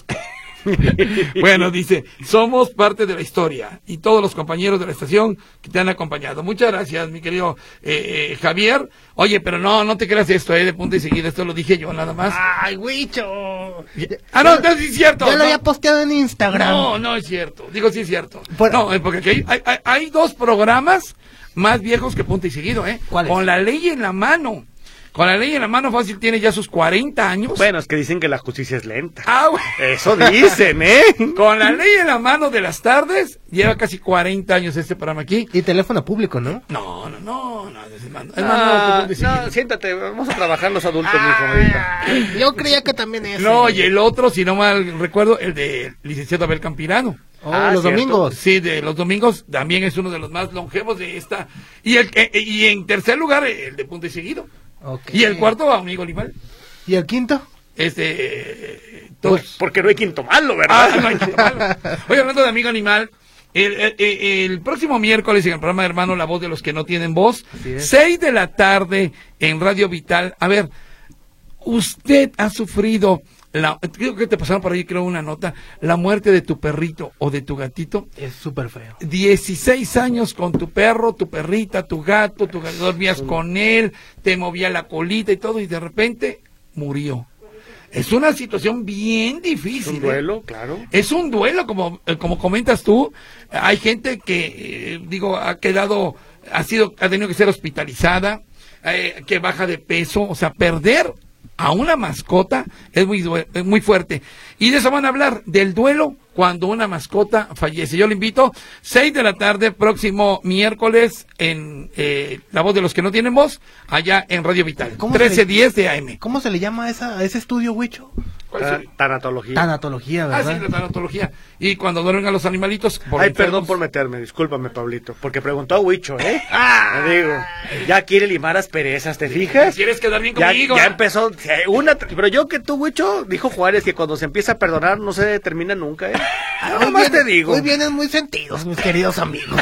Speaker 3: Bueno, dice, somos parte de la historia y todos los compañeros de la estación que te han acompañado. Muchas gracias, mi querido eh, eh, Javier. Oye, pero no, no te creas esto, eh, de punto y seguido, esto lo dije yo nada más.
Speaker 4: Ay, Huicho.
Speaker 3: Ah, no, entonces sí es cierto.
Speaker 4: Ya lo
Speaker 3: ¿no?
Speaker 4: había posteado en Instagram.
Speaker 3: No, no es cierto. Digo, sí es cierto.
Speaker 4: Por-
Speaker 3: No, eh, porque aquí hay, hay, hay- hay dos programas más viejos que punto y seguido, ¿eh?
Speaker 4: ¿Cuáles?
Speaker 3: Con la ley en la mano. Con la ley en la mano fácil tiene ya sus cuarenta años.
Speaker 2: Bueno, es que dicen que la justicia es lenta.
Speaker 3: Ah, güey.
Speaker 2: Eso dicen, ¿eh?
Speaker 3: Con la ley en la mano de las tardes, lleva casi cuarenta años este programa aquí.
Speaker 4: Y teléfono público, ¿no?
Speaker 3: No, no, no, no, es más, es más,
Speaker 2: Ah,
Speaker 3: no, punto y seguido.
Speaker 2: no, siéntate, vamos a trabajar los adultos, mijo, ahorita.
Speaker 4: Ay, yo creía que también es.
Speaker 3: No, y el otro, si no mal recuerdo, el de licenciado Abel Campirano.
Speaker 4: Oh,
Speaker 2: Ah,
Speaker 4: los
Speaker 2: cierto.
Speaker 4: domingos.
Speaker 3: Sí, de los domingos también es uno de los más longevos de esta. Y el eh, y en tercer lugar, el de punto y seguido.
Speaker 4: Ok.
Speaker 3: Y el cuarto va amigo Limal.
Speaker 4: ¿Y el quinto?
Speaker 3: Este. eh,
Speaker 2: Pues,
Speaker 3: todos.
Speaker 2: porque no hay quinto malo,
Speaker 3: Ah,
Speaker 2: ¿verdad?
Speaker 3: no hay que tomarlo. Oye, hablando de amigo animal. El, el- el próximo miércoles en el programa de Hermano La Voz de los que no tienen voz,
Speaker 2: Así es.
Speaker 3: seis de la tarde en Radio Vital. A ver, usted ha sufrido, la, creo que te pasaron por ahí, creo, una nota, la muerte de tu perrito o de tu gatito.
Speaker 4: Es súper feo.
Speaker 3: dieciséis años con tu perro, tu perrita, tu gato, tu gato, dormías con él, te movía la colita y todo, y de repente murió. Es una situación bien
Speaker 2: Es
Speaker 3: difícil.
Speaker 2: un
Speaker 3: ¿eh?
Speaker 2: duelo, claro.
Speaker 3: Es un duelo, como, eh, como comentas tú. Hay gente que, eh, digo, ha quedado, ha sido, ha tenido que ser hospitalizada, eh, que baja de peso, o sea, perder a una mascota es muy, es muy fuerte. Y de eso van a hablar, del duelo cuando una mascota fallece. Yo le invito, seis de la tarde, próximo miércoles, en eh, La Voz de los que no tienen voz, allá en Radio Vital, trece diez de A M.
Speaker 4: ¿Cómo se le llama a, esa, a ese estudio, Huicho?
Speaker 2: Ta- tanatología.
Speaker 4: Tanatología,
Speaker 3: Ah,
Speaker 4: ¿verdad?
Speaker 3: sí, la tanatología. Y cuando duermen a los animalitos... por
Speaker 2: Ay,
Speaker 3: enfermos.
Speaker 2: perdón por meterme, discúlpame, Pablito, porque preguntó a Huicho, ¿eh? Ah, digo, ya quiere limar asperezas, ¿te fijas?
Speaker 3: ¿Quieres quedar bien
Speaker 2: Ya,
Speaker 3: conmigo?
Speaker 2: ya empezó, eh, una, pero yo que tú, Huicho, dijo Juárez que cuando se empieza a perdonar no se termina nunca, ¿eh? Nada más te digo.
Speaker 4: Hoy vienen muy sentidos, mis queridos amigos.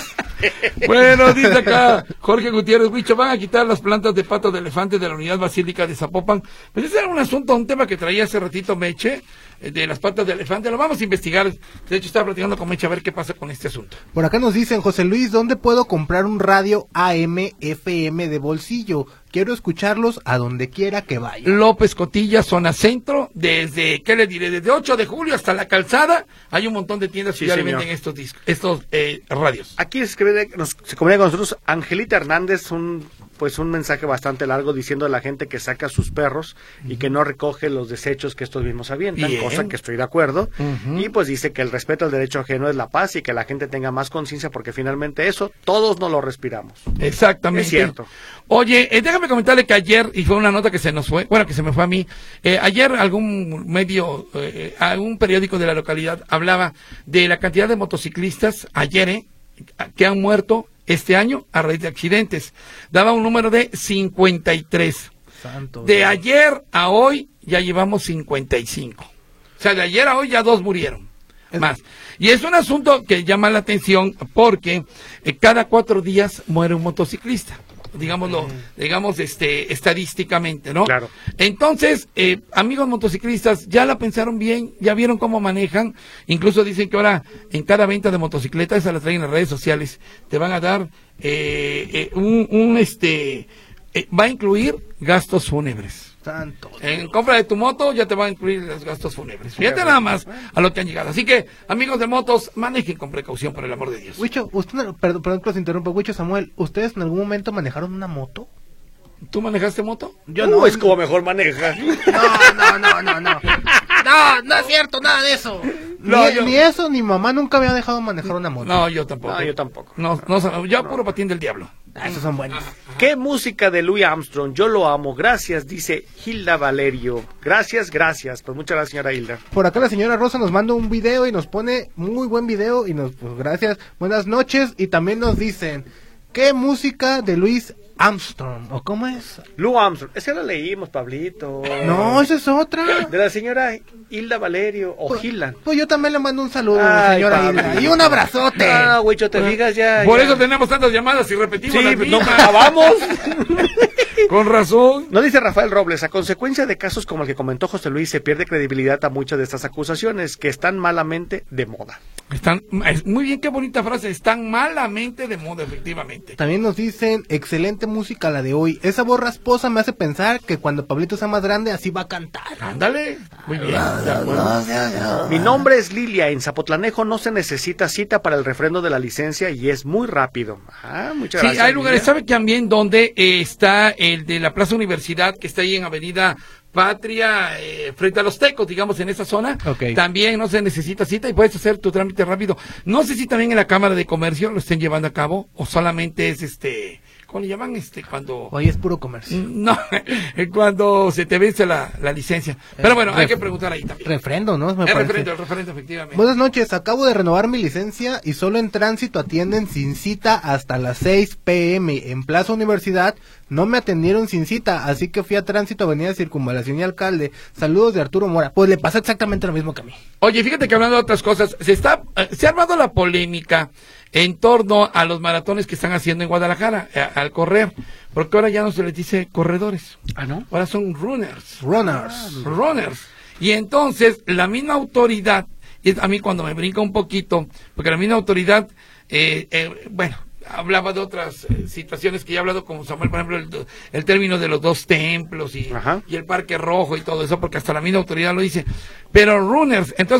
Speaker 3: Bueno, dice acá Jorge Gutiérrez, Huicho, van a quitar las plantas de patas de elefante de la unidad basílica de Zapopan. Pues ese era un asunto, un tema que traía hace ratito Meche, eh, de las patas de elefante. Lo vamos a investigar. De hecho, estaba platicando con Meche a ver qué pasa con este asunto.
Speaker 4: Por acá nos dicen, José Luis, ¿dónde puedo comprar un radio A M F M de bolsillo? Quiero escucharlos a donde quiera que vaya.
Speaker 3: López Cotilla, zona centro, desde, ¿qué le diré? Desde ocho de julio hasta la Calzada, hay un montón de tiendas que
Speaker 2: Sí,
Speaker 3: ya le
Speaker 2: señor.
Speaker 3: venden estos discos, estos eh, radios.
Speaker 2: Aquí escribe, nos, se comunica con nosotros Angelita Hernández, un pues un mensaje bastante largo diciendo a la gente que saca a sus perros y que no recoge los desechos que estos mismos avientan,
Speaker 3: Bien.
Speaker 2: cosa que estoy de acuerdo.
Speaker 3: Ujú.
Speaker 2: Y pues dice que el respeto al derecho ajeno es la paz y que la gente tenga más conciencia porque finalmente eso todos nos lo respiramos.
Speaker 3: Exactamente.
Speaker 2: Es cierto.
Speaker 3: Oye, eh, déjame comentarle que ayer, y fue una nota que se nos fue, bueno, que se me fue a mí, eh, ayer algún medio, eh, algún periódico de la localidad hablaba de la cantidad de motociclistas ayer, eh, que han muerto este año a raíz de accidentes. Daba un número de cincuenta y tres.
Speaker 4: Santo
Speaker 3: De
Speaker 4: Dios.
Speaker 3: ayer a hoy ya llevamos cincuenta y cinco. O sea, de ayer a hoy ya dos murieron.
Speaker 4: Es-
Speaker 3: Más. Y es un asunto que llama la atención porque eh, cada cuatro días muere un motociclista. Digámoslo, digamos, este, estadísticamente, ¿no?
Speaker 2: Claro.
Speaker 3: Entonces, eh, amigos motociclistas, ya la pensaron bien, ya vieron cómo manejan. Incluso dicen que ahora en cada venta de motocicleta, esa la traen en las redes sociales, te van a dar eh, eh, un, un, este, eh, va a incluir gastos fúnebres.
Speaker 4: Santo.
Speaker 3: En compra de tu moto ya te van a incluir los gastos fúnebres. Fíjate nada más a lo que han llegado. Así que, amigos de motos, manejen con precaución, por el amor de Dios.
Speaker 4: Huicho, usted, perdón, perdón que los interrumpa, Huicho Samuel, ¿ustedes en algún momento manejaron una moto?
Speaker 3: ¿Tú manejaste moto?
Speaker 4: Yo
Speaker 2: Uh,
Speaker 4: no.
Speaker 2: es como mejor maneja.
Speaker 4: No, no, no, no, no. No, no es cierto, nada de eso.
Speaker 3: No,
Speaker 4: ni,
Speaker 3: yo-
Speaker 4: ni eso, ni mamá nunca me ha dejado manejar una moto.
Speaker 3: No, yo tampoco.
Speaker 2: No, yo tampoco.
Speaker 3: No, no, yo puro patín del diablo.
Speaker 4: Ah, esos son buenos.
Speaker 2: ¿Qué música de Louis Armstrong? Yo lo amo. Gracias, dice Hilda Valerio. Gracias, gracias. Pues muchas gracias, señora Hilda.
Speaker 4: Por acá la señora Rosa nos manda un video y nos pone muy buen video y nos, pues gracias, buenas noches y también nos dicen, ¿qué música de Louis Armstrong? ¿O cómo es?
Speaker 2: Lou Armstrong. Esa la leímos, Pablito.
Speaker 4: No, esa es otra.
Speaker 2: De la señora Hilda Valerio o Hilda.
Speaker 4: Pues yo también le mando un saludo,
Speaker 2: Ay,
Speaker 4: señora
Speaker 2: Pablo.
Speaker 4: Hilda. Y un abrazote.
Speaker 2: Ah, Huicho, te fijas ya.
Speaker 3: Por
Speaker 2: ya.
Speaker 3: eso tenemos tantas llamadas y repetimos
Speaker 2: Sí,
Speaker 3: las
Speaker 2: no
Speaker 3: mismas.
Speaker 2: acabamos.
Speaker 3: Con razón.
Speaker 2: Nos dice Rafael Robles, a consecuencia de casos como el que comentó José Luis, se pierde credibilidad a muchas de estas acusaciones que están malamente de moda.
Speaker 3: Están, es muy bien, qué bonita frase. Están malamente de moda, efectivamente.
Speaker 4: También nos dicen, excelente música la de hoy. Esa voz rasposa me hace pensar que cuando Pablito sea más grande así va a cantar.
Speaker 3: Ándale. Muy bien. de acuerdo.
Speaker 2: Mi nombre es Lilia, en Zapotlanejo no se necesita cita para el refrendo de la licencia y es muy rápido. Ah, muchas
Speaker 3: Sí,
Speaker 2: gracias.
Speaker 3: hay lugares,
Speaker 2: Lilia.
Speaker 3: ¿sabe también donde eh, está el de la Plaza Universidad, que está ahí en Avenida Patria, eh, frente a los Tecos, digamos, en esa zona?
Speaker 4: Ok.
Speaker 3: También no se necesita cita y puedes hacer tu trámite rápido. No sé si también en la Cámara de Comercio lo estén llevando a cabo o solamente es este, ¿cómo le llaman? Este, cuando...
Speaker 4: Hoy es puro comercio.
Speaker 3: No, cuando se te vence la, la licencia. Pero bueno, hay que preguntar ahí también.
Speaker 4: Refrendo, ¿no? Me
Speaker 3: El
Speaker 4: parece.
Speaker 3: referente, el referente, efectivamente.
Speaker 4: Buenas noches, acabo de renovar mi licencia y solo en tránsito atienden sin cita hasta las seis pm. En Plaza Universidad no me atendieron sin cita, así que fui a tránsito Avenida Circunvalación y Alcalde. Saludos de Arturo Mora. Pues le pasa exactamente lo mismo que a mí.
Speaker 3: Oye, fíjate que hablando de otras cosas, se está, eh, se ha armado la polémica en torno a los maratones que están haciendo en Guadalajara, eh, al correr, porque ahora ya no se les dice corredores.
Speaker 2: Ah, ¿no?
Speaker 3: Ahora son runners.
Speaker 4: Runners.
Speaker 3: Runners. Y entonces, la misma autoridad, y a mí cuando me brinca un poquito, porque la misma autoridad, eh, eh, bueno, hablaba de otras eh, situaciones que ya he hablado con Samuel, por ejemplo, el, el término de los dos templos y,
Speaker 2: Ajá.
Speaker 3: y el Parque Rojo y todo eso, porque hasta la misma autoridad lo dice. Pero runners, entonces,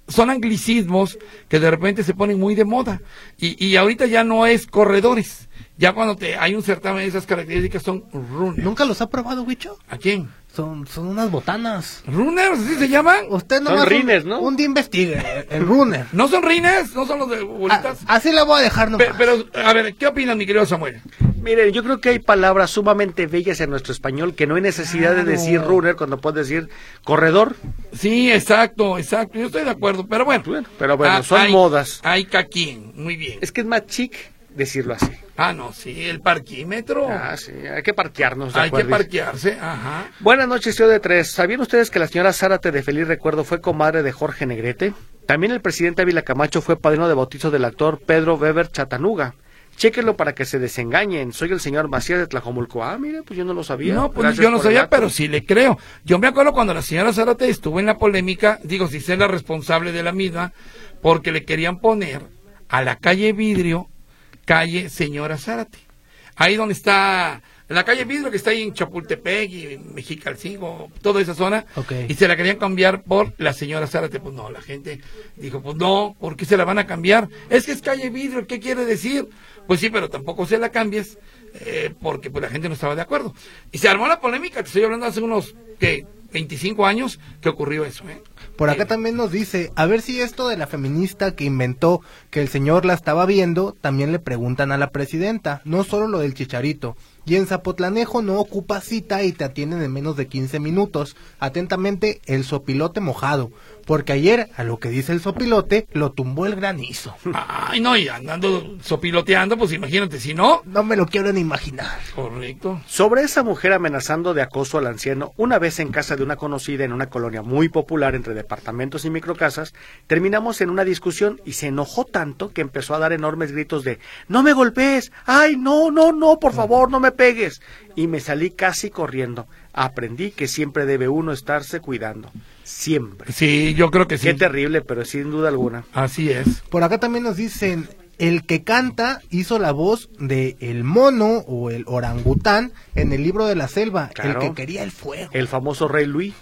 Speaker 3: son anglicismos que de repente se ponen muy de moda. Y, y ahorita ya no es corredores. Ya cuando te hay un certamen de esas características son runners.
Speaker 4: ¿Nunca los ha probado, Huicho?
Speaker 3: ¿A quién?
Speaker 4: Son, son unas botanas.
Speaker 3: ¿Runners? ¿Así se llaman?
Speaker 4: Usted no
Speaker 2: Son rines, ¿no?
Speaker 4: Un día investigue, el runner.
Speaker 3: ¿No son rines? ¿No son los de bolitas?
Speaker 4: A- así la voy a dejar nomás.
Speaker 3: Pe- pero, a ver, ¿qué opinas, mi querido Samuel?
Speaker 2: Miren, yo creo que hay palabras sumamente bellas en nuestro español que no hay necesidad
Speaker 3: Claro.
Speaker 2: de decir runner cuando puedes decir corredor.
Speaker 3: Sí, exacto, exacto. Yo estoy de acuerdo, pero bueno.
Speaker 2: Bueno, pero bueno,
Speaker 3: Ah,
Speaker 2: son
Speaker 3: hay-
Speaker 2: modas.
Speaker 3: Hay caquín, muy bien.
Speaker 2: Es que es más chic decirlo así.
Speaker 3: Ah, no, sí, el parquímetro.
Speaker 2: Ah, sí, hay que parquearnos. ¿de
Speaker 3: hay que
Speaker 2: acuerdo?
Speaker 3: parquearse, ajá.
Speaker 2: Buenas noches, tío de tres. ¿Sabían ustedes que la señora Zárate de feliz recuerdo fue comadre de Jorge Negrete? También el presidente Ávila Camacho fue padrino de bautizo del actor Pedro Weber Chatanuga. Chéquenlo para que se desengañen. Soy el señor Macías de Tlajomulco. Ah, mire, pues yo no lo sabía.
Speaker 3: No, pues
Speaker 2: Gracias
Speaker 3: yo no
Speaker 2: por el
Speaker 3: sabía,
Speaker 2: dato.
Speaker 3: pero sí le creo. Yo me acuerdo cuando la señora Zárate estuvo en la polémica, digo, si ser la responsable de la misma, porque le querían poner a la calle Vidrio, calle Señora Zárate. Ahí donde está, la calle Vidrio que está ahí en Chapultepec y Mexicalcingo, toda esa zona,
Speaker 4: Ok.
Speaker 3: y se la querían cambiar por la Señora Zárate. Pues no, la gente dijo, pues no, ¿por qué se la van a cambiar? Es que es calle Vidrio, ¿qué quiere decir? Pues sí, pero tampoco se la cambies, eh, porque pues la gente no estaba de acuerdo. Y se armó la polémica, te estoy hablando hace unos, ¿qué? veinticinco años que ocurrió eso, ¿eh?
Speaker 4: Por acá
Speaker 3: Eh,
Speaker 4: también nos dice, a ver si esto de la feminista que inventó que el señor la estaba viendo, también le preguntan a la presidenta, no solo lo del chicharito. Y en Zapotlanejo no ocupa cita y te atienden en menos de quince minutos. Atentamente, el sopilote mojado. Porque ayer, a lo que dice el sopilote, lo tumbó el granizo.
Speaker 3: Ay, no, y andando sopiloteando, pues imagínate, si no.
Speaker 4: No me lo quiero ni imaginar.
Speaker 3: Correcto.
Speaker 2: Sobre esa mujer amenazando de acoso al anciano, una vez en casa de una conocida en una colonia muy popular entre departamentos y microcasas, terminamos en una discusión y se enojó tanto que empezó a dar enormes gritos de ¡no me golpees! ¡Ay, no, no, no, por favor, no me pegues! Y me salí casi corriendo. Aprendí que siempre debe uno estarse cuidando. Siempre.
Speaker 3: Sí, yo creo que sí.
Speaker 2: Qué terrible, pero sin duda alguna.
Speaker 3: Así es.
Speaker 4: Por acá también nos dicen, el que canta hizo la voz de el mono o el orangután en el libro de la selva,
Speaker 2: Claro.
Speaker 4: el que quería el fuego.
Speaker 2: El famoso Rey Luis,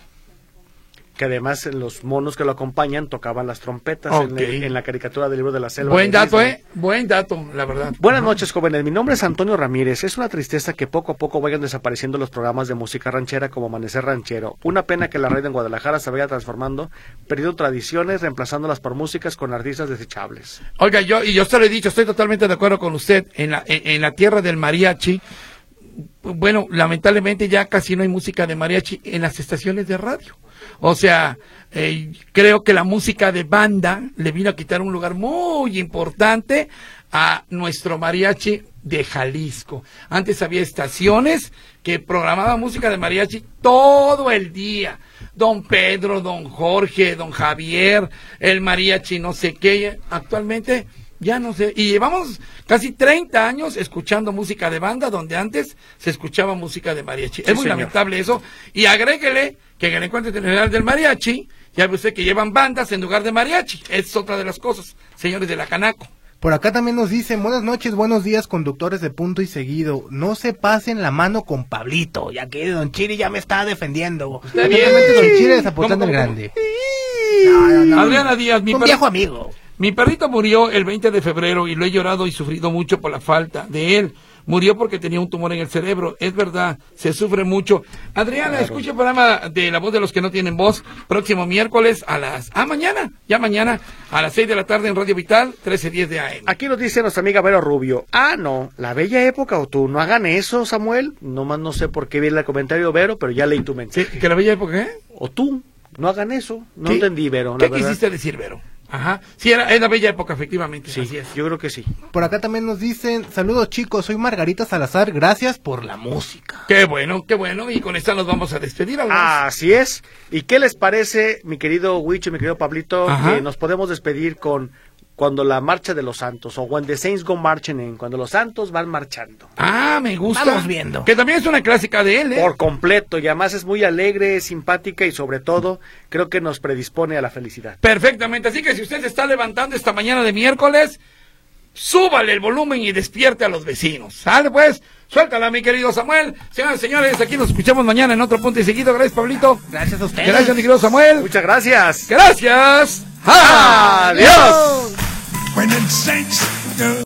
Speaker 2: que además los monos que lo acompañan tocaban las trompetas en,
Speaker 3: Ok.
Speaker 2: el- en la caricatura del libro de la selva.
Speaker 3: Buen
Speaker 2: de
Speaker 3: dato,
Speaker 2: Disney.
Speaker 3: ¿eh? Buen dato, la verdad.
Speaker 2: Buenas noches, jóvenes. Mi nombre es Antonio Ramírez. Es una tristeza que poco a poco vayan desapareciendo los programas de música ranchera como Amanecer Ranchero. Una pena que la radio en Guadalajara se vaya transformando, perdiendo tradiciones, reemplazándolas por músicas con artistas desechables.
Speaker 3: Oiga, yo, y yo se lo he dicho, estoy totalmente de acuerdo con usted. En la, en, en la tierra del mariachi, bueno, lamentablemente ya casi no hay música de mariachi en las estaciones de radio. O sea, eh, creo que la música de banda le vino a quitar un lugar muy importante a nuestro mariachi de Jalisco. Antes había estaciones que programaban música de mariachi todo el día. Don Pedro, don Jorge, don Javier, el mariachi no sé qué. Actualmente ya no sé. Y llevamos casi treinta años escuchando música de banda donde antes se escuchaba música de mariachi.
Speaker 2: Sí,
Speaker 3: es muy
Speaker 2: señor.
Speaker 3: lamentable eso. Y agréguele que en el encuentro general del mariachi, ya ve usted que llevan bandas en lugar de mariachi. Es otra de las cosas, señores de la Canaco.
Speaker 4: Por acá también nos dicen, buenas noches, buenos días, conductores de Punto y Seguido. No se pasen la mano con Pablito, ya que Don Chiri ya me está defendiendo.
Speaker 3: Está bien.
Speaker 4: Atentamente, Don Chiri de Zapotlán
Speaker 3: ¿Cómo,
Speaker 4: del
Speaker 3: cómo,
Speaker 4: Grande. No, no, no.
Speaker 3: Adriana Díaz, mi
Speaker 4: Un
Speaker 3: perri-
Speaker 4: viejo amigo.
Speaker 3: Mi perrito murió el veinte de febrero y lo he llorado y sufrido mucho por la falta de él. Murió porque tenía un tumor en el cerebro. Es verdad, se sufre mucho. Adriana, escucha el programa de La Voz de los que no tienen voz, próximo miércoles a las... Ah, mañana, ya mañana, a las seis de la tarde en Radio Vital, trece diez de A M.
Speaker 2: Aquí nos dice nuestra amiga Vero Rubio. Ah, no, la bella época o tú. No hagan eso, Samuel. Nomás no sé por qué viene el comentario, Vero, pero ya leí tu
Speaker 3: ¿Sí?
Speaker 2: mensaje.
Speaker 3: ¿Que la bella época qué?
Speaker 2: O tú. No hagan eso. No
Speaker 3: ¿Qué?
Speaker 2: entendí, Vero. la
Speaker 3: ¿Qué
Speaker 2: verdad.
Speaker 3: quisiste decir, Vero? Ajá. Sí, era, es la bella época, efectivamente.
Speaker 2: Sí,
Speaker 3: Así es.
Speaker 2: yo creo que sí.
Speaker 4: Por acá también nos dicen, saludos chicos, soy Margarita Salazar, gracias por la música.
Speaker 3: Qué bueno, qué bueno. Y con esta nos vamos a despedir. ¿Algo más?
Speaker 2: Así es. ¿Y qué les parece, mi querido Huicho, mi querido Pablito,
Speaker 3: Ajá.
Speaker 2: que nos podemos despedir con cuando la marcha de los santos, o When the Saints Go Marching In, cuando los santos van marchando?
Speaker 3: Ah, me gusta.
Speaker 4: Vamos viendo.
Speaker 3: Que también es una clásica de él, ¿eh?
Speaker 2: Por completo, y además es muy alegre, simpática y sobre todo creo que nos predispone a la felicidad.
Speaker 3: Perfectamente, así que si usted se está levantando esta mañana de miércoles, súbale el volumen y despierte a los vecinos. ¿Sale pues? Suéltala, mi querido Samuel. Señoras y señores, aquí nos escuchamos mañana en otro punto y seguido. Gracias, Pablito.
Speaker 4: Gracias a ustedes.
Speaker 3: Gracias, mi querido Samuel.
Speaker 2: Muchas gracias.
Speaker 3: Gracias.
Speaker 2: ¡Adiós!
Speaker 5: When it saints go.